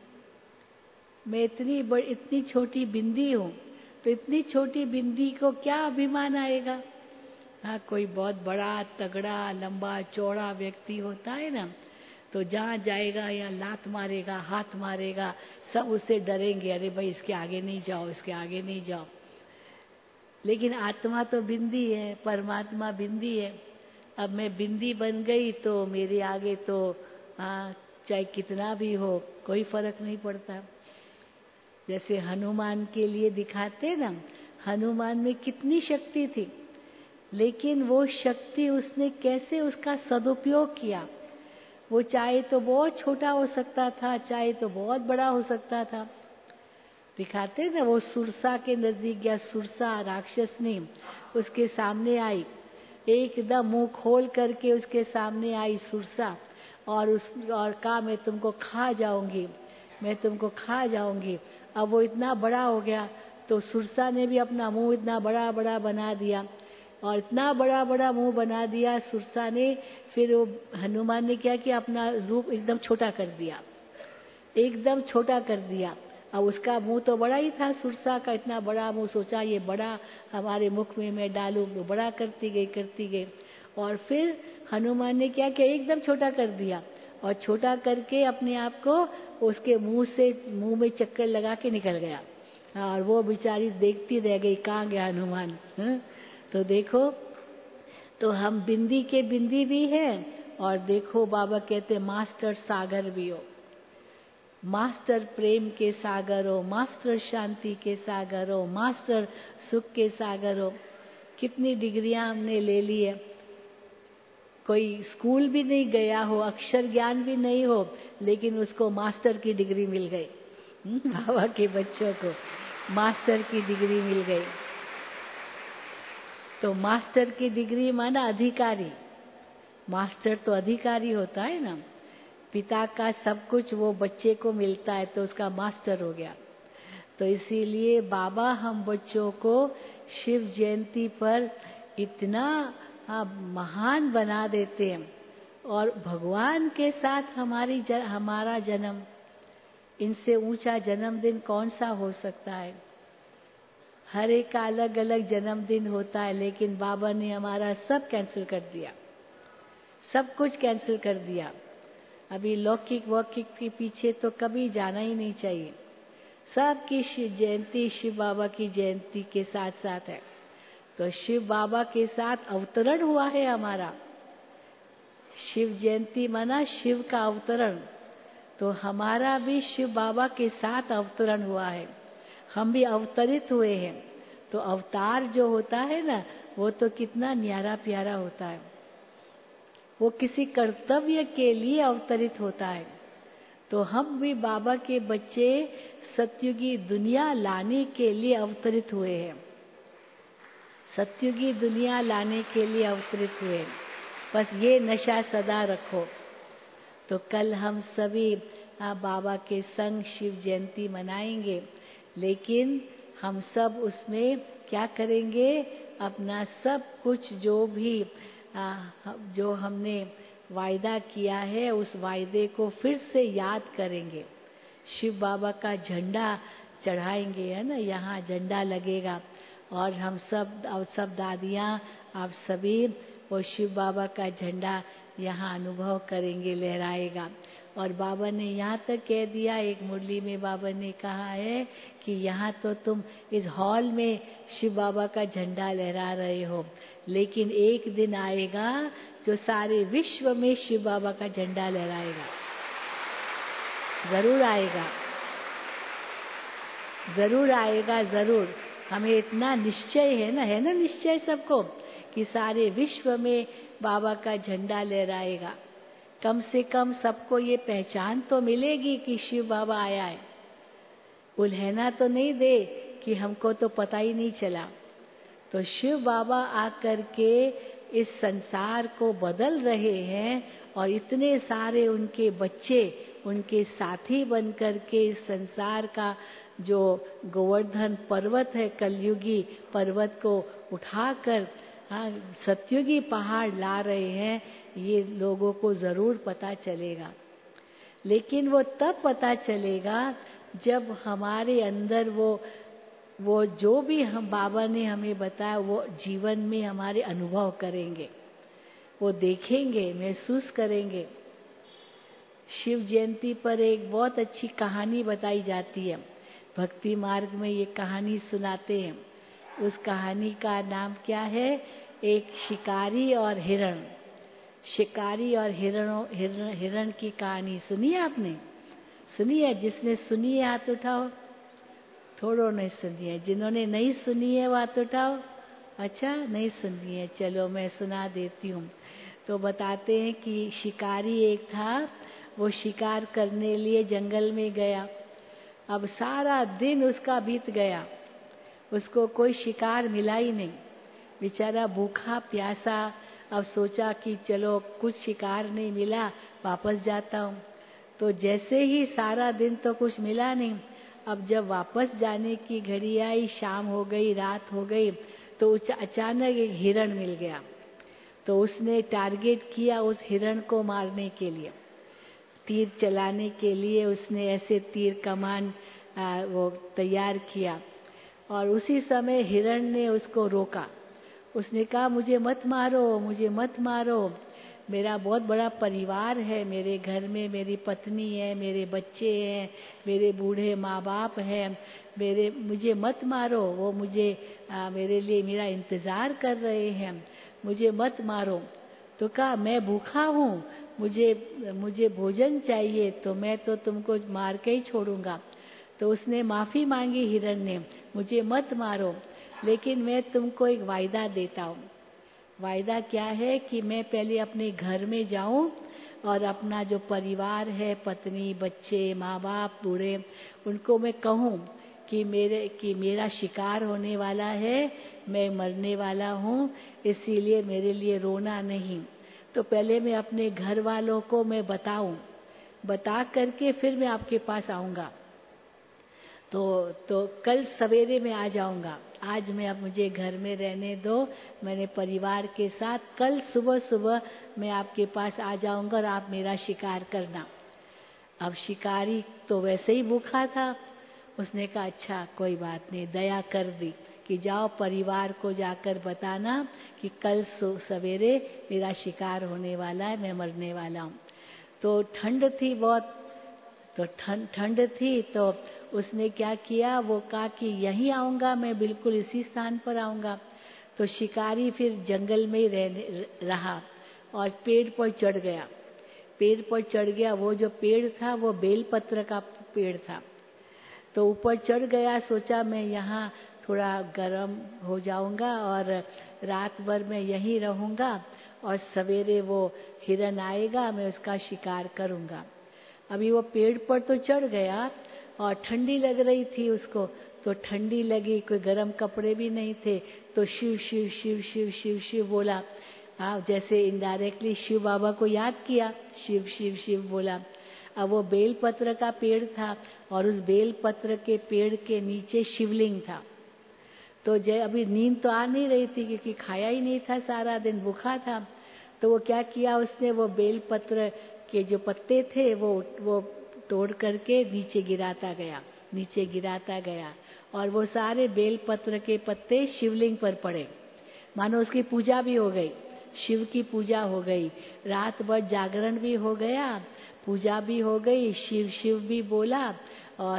मैं इतनी बड़ी इतनी छोटी बिंदी हूँ। तो इतनी छोटी बिंदी को क्या अभिमान आएगा? हाँ, कोई बहुत बड़ा तगड़ा लंबा चौड़ा व्यक्ति होता है ना, तो जहाँ जाएगा या लात मारेगा, हाथ मारेगा, सब उससे डरेंगे, अरे भाई इसके आगे नहीं जाओ, इसके आगे नहीं जाओ। लेकिन आत्मा तो बिंदी है, परमात्मा बिंदी है। अब मैं बिंदी बन गई तो मेरे आगे तो हाँ, चाहे कितना भी हो कोई फर्क नहीं पड़ता। जैसे हनुमान के लिए दिखाते ना, हनुमान में कितनी शक्ति थी, लेकिन वो शक्ति उसने कैसे उसका सदुपयोग किया। वो चाहे तो बहुत छोटा हो सकता था, चाहे तो बहुत बड़ा हो सकता था। दिखाते ना, वो सुरसा के नजदीक गया, सुरसा राक्षसनी उसके सामने आई, एकदम मुंह खोल करके उसके सामने आई सुरसा, और उस और कहा मैं तुमको खा जाऊंगी, मैं तुमको खा जाऊंगी। अब वो इतना बड़ा हो गया तो सुरसा ने भी अपना मुंह इतना बड़ा बड़ा बना दिया, और इतना बड़ा बड़ा मुंह बना दिया सुरसा ने। फिर वो हनुमान ने क्या किया, अपना रूप एकदम छोटा कर दिया, एकदम छोटा कर दिया। अब उसका मुंह तो बड़ा ही था, सुरसा का इतना बड़ा मुंह, सोचा ये बड़ा हमारे मुख में मैं डालूं, वो बड़ा करती गई करती गई। और फिर हनुमान ने क्या किया, एकदम छोटा कर दिया, और छोटा करके अपने आप को उसके मुंह से मुंह में चक्कर लगा के निकल गया। और वो बेचारी देखती रह गई, कहाँ गया हनुमान। है? तो देखो, तो हम बिंदी के बिंदी भी हैं, और देखो बाबा कहते मास्टर सागर भी हो, मास्टर प्रेम के सागर हो, मास्टर शांति के सागर हो, मास्टर सुख के सागर हो। कितनी डिग्रियां हमने ले ली है। कोई स्कूल भी नहीं गया हो, अक्षर ज्ञान भी नहीं हो, लेकिन उसको मास्टर की डिग्री मिल गई। बाबा के बच्चों को मास्टर की डिग्री मिल गई। तो मास्टर की डिग्री माना अधिकारी, मास्टर तो अधिकारी होता है ना। पिता का सब कुछ वो बच्चे को मिलता है तो उसका मास्टर हो गया। तो इसीलिए बाबा हम बच्चों को शिव जयंती पर इतना हाँ, महान बना देते हैं। और भगवान के साथ हमारी ज, हमारा जन्म, इनसे ऊंचा जन्मदिन कौन सा हो सकता है। हर एक का अलग अलग जन्मदिन होता है, लेकिन बाबा ने हमारा सब कैंसिल कर दिया, सब कुछ कैंसिल कर दिया। अभी लौकिक वौकिक के पीछे तो कभी जाना ही नहीं चाहिए। सबकी शिव जयंती शिव बाबा की जयंती के साथ साथ है। तो शिव बाबा के साथ अवतरण हुआ है हमारा। शिव जयंती माना शिव का अवतरण, तो हमारा भी शिव बाबा के साथ अवतरण हुआ है। हम भी अवतरित हुए हैं। तो अवतार जो होता है ना, वो तो कितना न्यारा प्यारा होता है। वो किसी कर्तव्य के लिए अवतरित होता है। तो हम भी बाबा के बच्चे सत्युगी दुनिया लाने के लिए अवतरित हुए हैं। सत्युगी दुनिया लाने के लिए अवतरित हुए। बस ये नशा सदा रखो। तो कल हम सभी बाबा के संग शिव जयंती मनाएंगे, लेकिन हम सब उसमें क्या करेंगे, अपना सब कुछ जो भी आ, जो हमने वायदा किया है उस वायदे को फिर से याद करेंगे। शिव बाबा का झंडा चढ़ाएंगे, है ना, यहाँ झंडा लगेगा और हम सब और सब दादियाँ आप सभी वो शिव बाबा का झंडा यहाँ अनुभव करेंगे, लहराएगा। और बाबा ने यहाँ तक कह दिया, एक मुरली में बाबा ने कहा है कि यहाँ तो तुम इस हॉल में शिव बाबा का झंडा लहरा रहे हो, लेकिन एक दिन आएगा जो सारे विश्व में शिव बाबा का झंडा लहराएगा। जरूर आएगा, जरूर आएगा, जरूर। हमें इतना निश्चय है ना, है ना निश्चय सबको कि सारे विश्व में बाबा का झंडा लहराएगा। कम से कम सबको ये पहचान तो मिलेगी कि शिव बाबा आया है। उल्हेना तो नहीं दे कि हमको तो पता ही नहीं चला। तो शिव बाबा आकर के इस संसार को बदल रहे हैं और इतने सारे उनके बच्चे उनके साथी बनकर के इस संसार का जो गोवर्धन पर्वत है, कलयुगी पर्वत को उठाकर हाँ सत्युगी पहाड़ ला रहे हैं। ये लोगों को जरूर पता चलेगा, लेकिन वो तब पता चलेगा जब हमारे अंदर वो वो जो भी हम बाबा ने हमें बताया वो जीवन में हमारे अनुभव करेंगे, वो देखेंगे, महसूस करेंगे। शिव जयंती पर एक बहुत अच्छी कहानी बताई जाती है, भक्ति मार्ग में ये कहानी सुनाते हैं। उस कहानी का नाम क्या है, एक शिकारी और हिरण। शिकारी और हिरणों हिरण हिरण की कहानी सुनी है आपने? सुनी है? जिसने सुनी है हाथ उठाओ। थोड़ो नहीं सुनी है। जिन्होंने नहीं सुनी है वो हाथ उठाओ। अच्छा, नहीं सुनी है, चलो मैं सुना देती हूँ। तो बताते हैं कि शिकारी एक था, वो शिकार करने लिए जंगल में गया। अब सारा दिन उसका बीत गया, उसको कोई शिकार मिला ही नहीं। बेचारा भूखा प्यासा। अब सोचा कि चलो कुछ शिकार नहीं मिला, वापस जाता हूँ। तो जैसे ही सारा दिन तो कुछ मिला नहीं, अब जब वापस जाने की घड़ी आई, शाम हो गई, रात हो गई, तो अचानक एक हिरण मिल गया। तो उसने टारगेट किया उस हिरण को मारने के लिए, तीर चलाने के लिए उसने ऐसे तीर कमान आ, वो तैयार किया। और उसी समय हिरण ने उसको रोका। उसने कहा मुझे मत मारो, मुझे मत मारो, मेरा बहुत बड़ा परिवार है, मेरे घर में मेरी पत्नी है, मेरे बच्चे हैं, मेरे बूढ़े माँ बाप हैं, मेरे मुझे मत मारो, वो मुझे आ, मेरे लिए मेरा इंतज़ार कर रहे हैं, मुझे मत मारो। तो कहा मैं भूखा हूँ, मुझे मुझे भोजन चाहिए, तो मैं तो तुमको मार के ही छोड़ूंगा। तो उसने माफ़ी मांगी हिरण ने, मुझे मत मारो, लेकिन मैं तुमको एक वायदा देता हूँ। वायदा क्या है कि मैं पहले अपने घर में जाऊं और अपना जो परिवार है, पत्नी, बच्चे, माँ बाप, बूढ़े, उनको मैं कहूँ कि मेरे कि मेरा शिकार होने वाला है, मैं मरने वाला हूँ, इसीलिए मेरे लिए रोना नहीं। तो पहले मैं अपने घर वालों को मैं बताऊं बता करके फिर मैं आपके पास आऊँगा। तो तो कल सवेरे मैं आ जाऊँगा। आज मैं अब मुझे घर में रहने दो, मैंने परिवार के साथ कल सुबह सुबह मैं आपके पास आ जाऊँगा और आप मेरा शिकार करना। अब शिकारी तो वैसे ही भूखा था, उसने कहा अच्छा कोई बात नहीं, दया कर दी कि जाओ परिवार को जाकर बताना कि कल सवेरे मेरा शिकार होने वाला है, मैं मरने वाला हूँ। तो ठंड थी बहुत, तो ठंड ठंड थी तो उसने क्या किया, वो कहा कि यहीं आऊँगा मैं, बिल्कुल इसी स्थान पर आऊँगा। तो शिकारी फिर जंगल में ही रहने रहा और पेड़ पर चढ़ गया। पेड़ पर चढ़ गया, वो जो पेड़ था वो बेलपत्र का पेड़ था। तो ऊपर चढ़ गया, सोचा मैं यहाँ थोड़ा गर्म हो जाऊँगा और रात भर मैं यहीं रहूँगा और सवेरे वो हिरन आएगा, मैं उसका शिकार करूँगा। अभी वो पेड़ पर तो चढ़ गया और ठंडी लग रही थी उसको, तो ठंडी लगी, कोई गर्म कपड़े भी नहीं थे, तो शिव शिव शिव शिव शिव शिव बोला। हाँ, जैसे इनडायरेक्टली शिव बाबा को याद किया, शिव शिव शिव बोला। अब वो बेलपत्र का पेड़ था और उस बेलपत्र के पेड़ के नीचे शिवलिंग था। तो जय अभी नींद तो आ नहीं रही थी क्योंकि खाया ही नहीं था, सारा दिन भूखा था। तो वो क्या किया उसने, वो बेलपत्र के जो पत्ते थे वो वो तोड़ करके नीचे गिराता गया, नीचे गिराता गया और वो सारे बेलपत्र के पत्ते शिवलिंग पर पड़े। मानो उसकी पूजा भी हो गई, शिव की पूजा हो गई। रात भर जागरण भी हो गया, पूजा भी हो गई, शिव शिव भी बोला और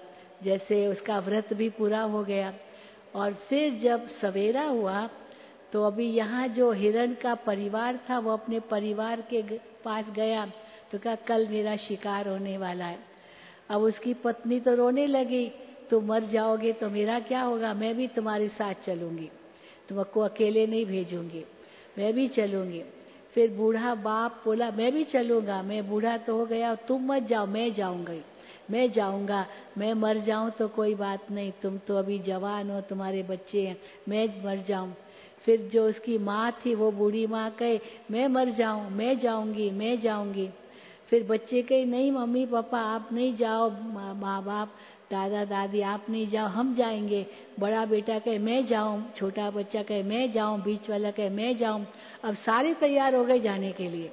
जैसे उसका व्रत भी पूरा हो गया। और फिर जब सवेरा हुआ तो अभी यहाँ जो हिरण का परिवार था वो अपने परिवार के पास गया, तो कहा कल मेरा शिकार होने वाला है। अब उसकी पत्नी तो रोने लगी, तुम मर जाओगे तो मेरा क्या होगा, मैं भी तुम्हारे साथ चलूँगी, तुमको अकेले नहीं भेजूंगी, मैं भी चलूँगी। फिर बूढ़ा बाप बोला मैं भी चलूँगा, मैं बूढ़ा तो हो गया, तुम मत जाओ, मैं जाऊँगी, मैं जाऊँगा, मैं मर जाऊँ तो कोई बात नहीं, तुम तो अभी जवान हो, तुम्हारे बच्चे हैं, मैं मर जाऊँ। फिर जो उसकी माँ थी वो बूढ़ी माँ कहे मैं मर जाऊँ, मैं जाऊँगी, मैं जाऊँगी। फिर बच्चे कहे नहीं मम्मी पापा आप नहीं जाओ, माँ बाप दादा दादी आप नहीं जाओ, हम जाएंगे। बड़ा बेटा कहे मैं जाऊँ, छोटा बच्चा कहे मैं जाऊँ, बीच वाला कहे मैं जाऊँ। अब सारे तैयार हो गए जाने के लिए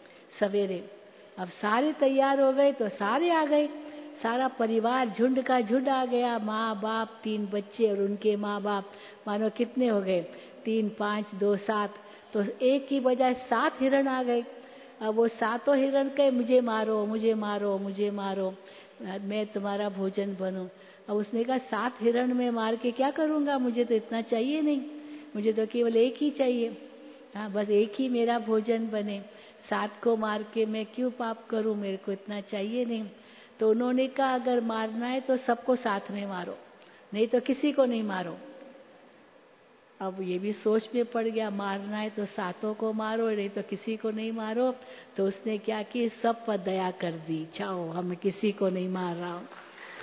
सवेरे। अब सारे तैयार हो गए तो सारे आ गए, सारा परिवार झुंड का झुंड आ गया, माँ बाप तीन बच्चे और उनके माँ बाप, मानो कितने हो गए, तीन पाँच दो सात, तो एक की बजाय सात हिरण आ गए। अब वो सातों हिरण कहे मुझे मारो, मुझे मारो, मुझे मारो, मैं तुम्हारा भोजन बनूं। अब उसने कहा सात हिरण में मार के क्या करूंगा, मुझे तो इतना चाहिए नहीं, मुझे तो केवल एक ही चाहिए, हाँ बस एक ही मेरा भोजन बने, सात को मार के मैं क्यों पाप करूं, मेरे को इतना चाहिए नहीं। तो उन्होंने कहा अगर मारना है तो सबको साथ में मारो, नहीं तो किसी को नहीं मारो। अब ये भी सोच में पड़ गया, मारना है तो सातों को मारो, नहीं तो किसी को नहीं मारो। तो उसने क्या कि सब पर दया कर दी, जाओ हम किसी को नहीं मार रहा हूँ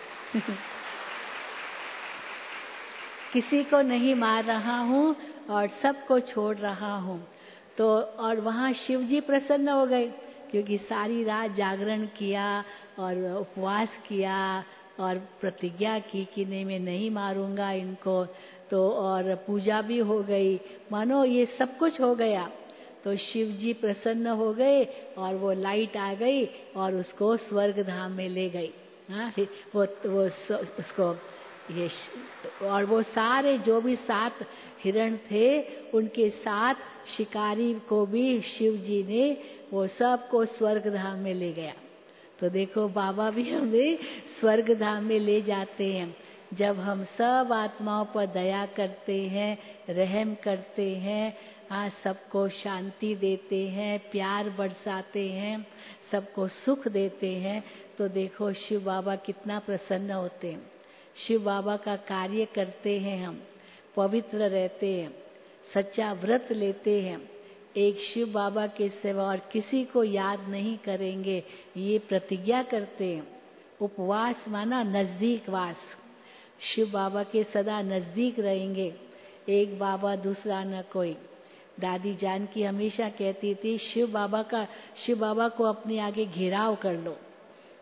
किसी को नहीं मार रहा हूँ और सबको छोड़ रहा हूँ। तो और वहाँ शिव जी प्रसन्न हो गए क्योंकि सारी रात जागरण किया और उपवास किया और प्रतिज्ञा की कि नहीं मैं नहीं मारूंगा इनको, तो और पूजा भी हो गई, मानो ये सब कुछ हो गया। तो शिव जी प्रसन्न हो गए और वो लाइट आ गई और उसको स्वर्ग धाम में ले गई। हाँ वो वो उसको ये और वो सारे जो भी सात हिरण थे उनके साथ शिकारी को भी शिव जी ने वो सबको स्वर्ग धाम में ले गया। तो देखो बाबा भी हमें स्वर्ग धाम में ले जाते हैं जब हम सब आत्माओं पर दया करते हैं, रहम करते हैं, हाँ सबको शांति देते हैं, प्यार बरसाते हैं, सबको सुख देते हैं। तो देखो शिव बाबा कितना प्रसन्न होते हैं। शिव बाबा का कार्य करते हैं, हम पवित्र रहते हैं, सच्चा व्रत लेते हैं, एक शिव बाबा के सिवा और किसी को याद नहीं करेंगे, ये प्रतिज्ञा करते हैं। उपवास माना नजदीक वास, शिव बाबा के सदा नजदीक रहेंगे, एक बाबा दूसरा न कोई। दादी जानकी हमेशा कहती थी शिव बाबा का शिव बाबा को अपने आगे घेराव कर लो,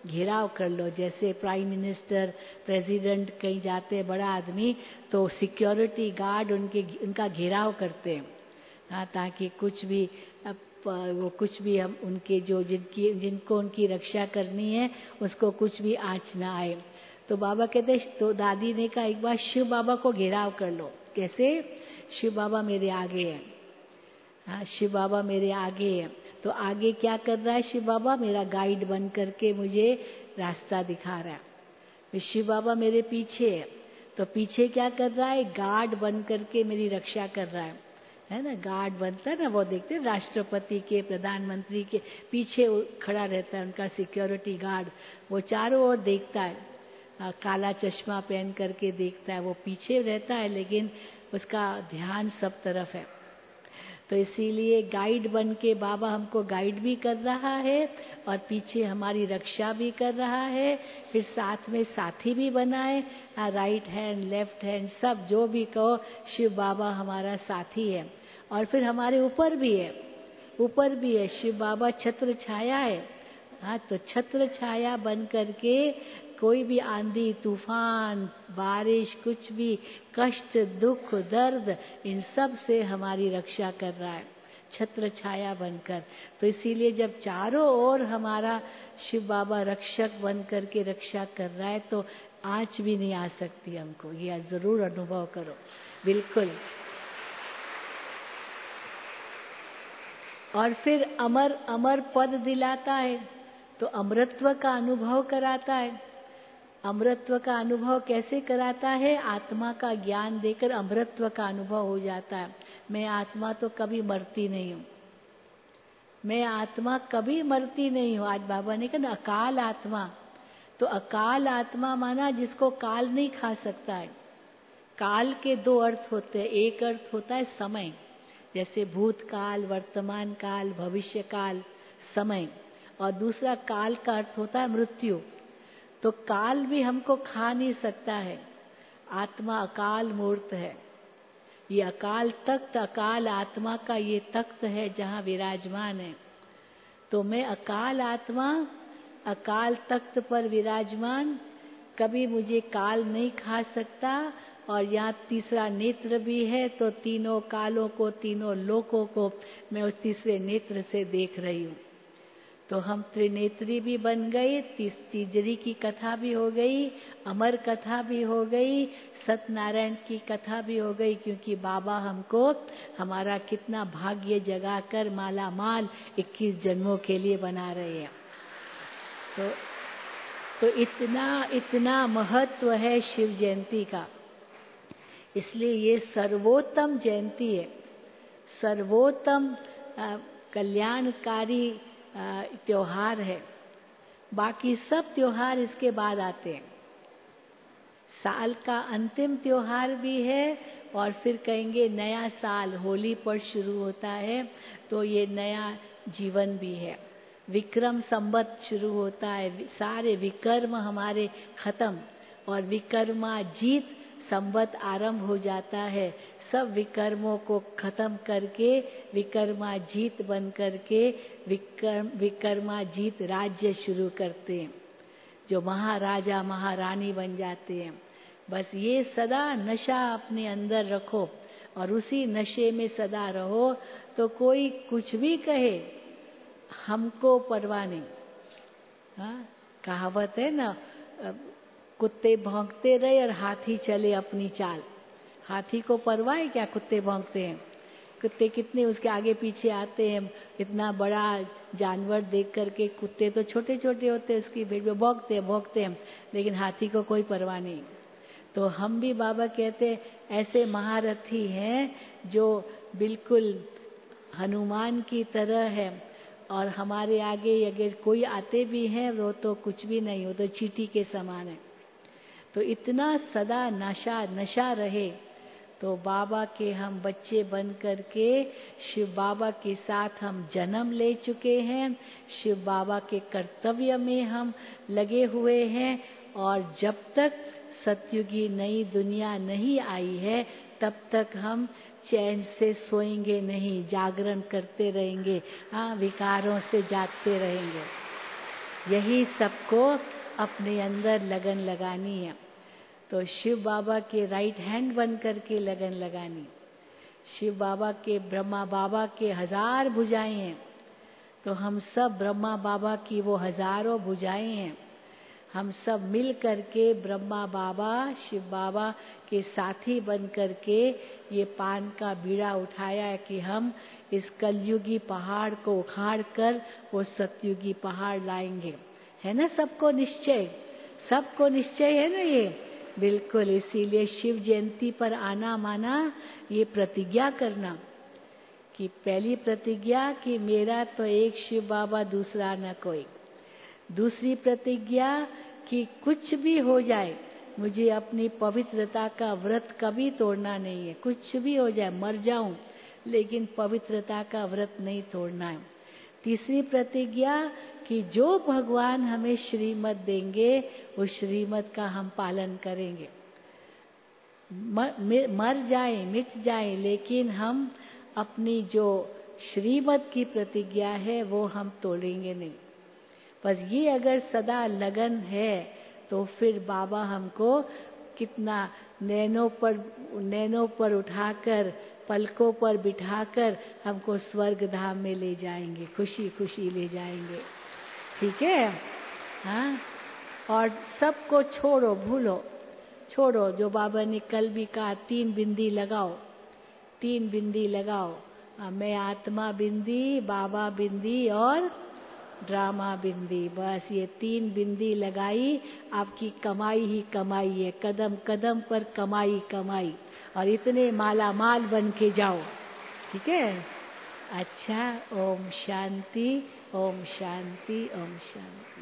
घेराव कर लो। जैसे प्राइम मिनिस्टर, प्रेसिडेंट कहीं जाते हैं बड़ा आदमी, तो सिक्योरिटी गार्ड उनके उनका घेराव करते हैं, हाँ, ताकि कुछ भी अब वो कुछ भी हम उनके जो जिनकी जिनको उनकी रक्षा करनी है उसको कुछ भी आँच ना आए। तो बाबा कहते, तो दादी ने कहा एक बार शिव बाबा को घेराव कर लो। कैसे? शिव बाबा मेरे आगे है, हाँ, शिव बाबा मेरे आगे है। तो आगे क्या कर रहा है शिव बाबा? मेरा गाइड बन करके मुझे रास्ता दिखा रहा है। फिर शिव बाबा मेरे पीछे है, तो पीछे क्या कर रहा है? गार्ड बन करके मेरी रक्षा कर रहा है, है ना। गार्ड बनता है ना, वो देखते हैं राष्ट्रपति के, प्रधानमंत्री के पीछे खड़ा रहता है उनका सिक्योरिटी गार्ड, वो चारों ओर देखता है, आ, काला चश्मा पहन करके देखता है। वो पीछे रहता है लेकिन उसका ध्यान सब तरफ है। तो इसीलिए गाइड बन के बाबा हमको गाइड भी कर रहा है और पीछे हमारी रक्षा भी कर रहा है। फिर साथ में साथी भी बनाए, राइट हैंड, लेफ्ट हैंड, सब जो भी कहो, शिव बाबा हमारा साथी है। और फिर हमारे ऊपर भी है, ऊपर भी है शिव बाबा, छत्र छाया है, हाँ। तो छत्र छाया बन करके कोई भी आंधी तूफान, बारिश, कुछ भी कष्ट, दुख, दर्द, इन सब से हमारी रक्षा कर रहा है छत्र छाया बनकर। तो इसीलिए जब चारों ओर हमारा शिव बाबा रक्षक बन करके रक्षा कर रहा है तो आँच भी नहीं आ सकती हमको। ये जरूर अनुभव करो, बिल्कुल। और फिर अमर अमर पद दिलाता है, तो अमरत्व का अनुभव कराता है। अमरत्व का अनुभव कैसे कराता है? आत्मा का ज्ञान देकर अमरत्व का अनुभव हो जाता है। मैं आत्मा तो कभी मरती नहीं हूँ, मैं आत्मा कभी मरती नहीं हूँ। आज बाबा ने कहा ना अकाल आत्मा, तो अकाल आत्मा माना जिसको काल नहीं खा सकता है। काल के दो अर्थ होते हैं, एक अर्थ होता है समय, जैसे भूतकाल, वर्तमान काल, भविष्य काल, समय, और दूसरा काल का अर्थ होता है मृत्यु। तो काल भी हमको खा नहीं सकता है, आत्मा अकाल मूर्त है। ये अकाल तख्त, अकाल आत्मा का ये तख्त है जहाँ विराजमान है। तो मैं अकाल आत्मा, अकाल तख्त पर विराजमान, कभी मुझे काल नहीं खा सकता। और यहाँ तीसरा नेत्र भी है, तो तीनों कालों को, तीनों लोकों को मैं उस तीसरे नेत्र से देख रही हूँ। तो हम त्रिनेत्री भी बन गए, तीस तीजरी की कथा भी हो गई, अमर कथा भी हो गई, सत्यनारायण की कथा भी हो गई, क्योंकि बाबा हमको हमारा कितना भाग्य जगाकर माला माल इक्कीस जन्मों के लिए बना रहे हैं। तो तो इतना इतना महत्व है शिव जयंती का, इसलिए ये सर्वोत्तम जयंती है, सर्वोत्तम कल्याणकारी त्योहार है। बाकी सब त्योहार इसके बाद आते हैं। साल का अंतिम त्योहार भी है और फिर कहेंगे नया साल होली पर शुरू होता है, तो ये नया जीवन भी है। विक्रम संवत शुरू होता है, सारे विकर्म हमारे खत्म और विकर्माजीत संवत आरंभ हो जाता है। सब विकर्मों को खत्म करके विकर्माजीत बन करके विक्रम विकर्माजीत राज्य शुरू करते हैं, जो महाराजा महारानी बन जाते हैं। बस ये सदा नशा अपने अंदर रखो और उसी नशे में सदा रहो, तो कोई कुछ भी कहे हमको परवाह नहीं। हाँ, कहावत है ना, कुत्ते भौंकते रहे और हाथी चले अपनी चाल। हाथी को परवाह है क्या? कुत्ते भौंकते हैं, कुत्ते कितने उसके आगे पीछे आते हैं। इतना बड़ा जानवर देख करके कुत्ते तो छोटे छोटे होते हैं, उसकी भीड़ में भौंकते हैं भौंकते हैं, लेकिन हाथी को कोई परवाह नहीं। तो हम भी बाबा कहते हैं ऐसे महारथी हैं जो बिल्कुल हनुमान की तरह है, और हमारे आगे अगर कोई आते भी हैं वो तो कुछ भी नहीं, हो तो चींटी के समान है। तो इतना सदा नशा नशा रहे। तो बाबा के हम बच्चे बन करके शिव बाबा के साथ हम जन्म ले चुके हैं, शिव बाबा के कर्तव्य में हम लगे हुए हैं। और जब तक सतयुगी नई दुनिया नहीं आई है तब तक हम चैन से सोएंगे नहीं, जागरण करते रहेंगे, हाँ, विकारों से जागते रहेंगे। यही सबको अपने अंदर लगन लगानी है। तो शिव बाबा के राइट हैंड बन करके लगन लगानी। शिव बाबा के, ब्रह्मा बाबा के हजार भुजाएं हैं, तो हम सब ब्रह्मा बाबा की वो हजारों भुजाएं हैं। हम सब मिल करके ब्रह्मा बाबा, शिव बाबा के साथी बन करके ये पान का बीड़ा उठाया है कि हम इस कलयुगी पहाड़ को उखाड़ कर वो सतयुगी पहाड़ लाएंगे। है ना सबको निश्चय? सबको निश्चय है ना ये? बिल्कुल। इसीलिए शिव जयंती पर आना माना ये प्रतिज्ञा करना कि पहली प्रतिज्ञा कि मेरा तो एक शिव बाबा, दूसरा न कोई। दूसरी प्रतिज्ञा कि कुछ भी हो जाए मुझे अपनी पवित्रता का व्रत कभी तोड़ना नहीं है। कुछ भी हो जाए, मर जाऊं लेकिन पवित्रता का व्रत नहीं तोड़ना है। तीसरी प्रतिज्ञा कि जो भगवान हमें श्रीमत देंगे उस श्रीमत का हम पालन करेंगे। मर, मर जाए, मिट जाए, लेकिन हम अपनी जो श्रीमत की प्रतिज्ञा है वो हम तोड़ेंगे नहीं। बस ये अगर सदा लगन है तो फिर बाबा हमको कितना नैनों पर नैनों पर उठाकर, पलकों पर बिठाकर हमको स्वर्ग धाम में ले जाएंगे, खुशी खुशी ले जाएंगे। ठीक है? हाँ। और सबको छोड़ो, भूलो, छोड़ो। जो बाबा ने कल भी कहा, तीन बिंदी लगाओ, तीन बिंदी लगाओ। मैं आत्मा बिंदी, बाबा बिंदी और ड्रामा बिंदी। बस ये तीन बिंदी लगाई, आपकी कमाई ही कमाई है। कदम कदम पर कमाई कमाई, और इतने माला माल बन के जाओ। ठीक है? अच्छा। ओम शांति, ओम शांति, ओम शांति।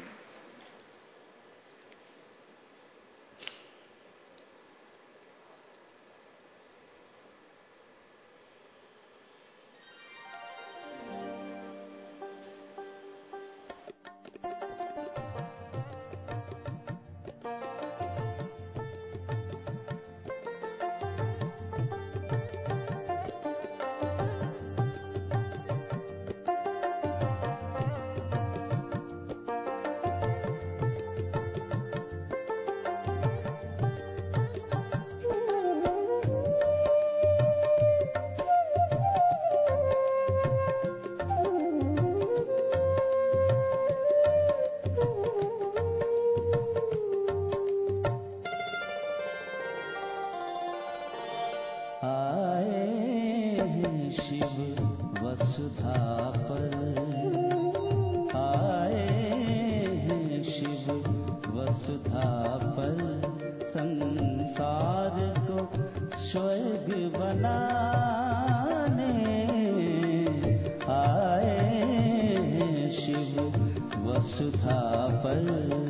वसुधा पर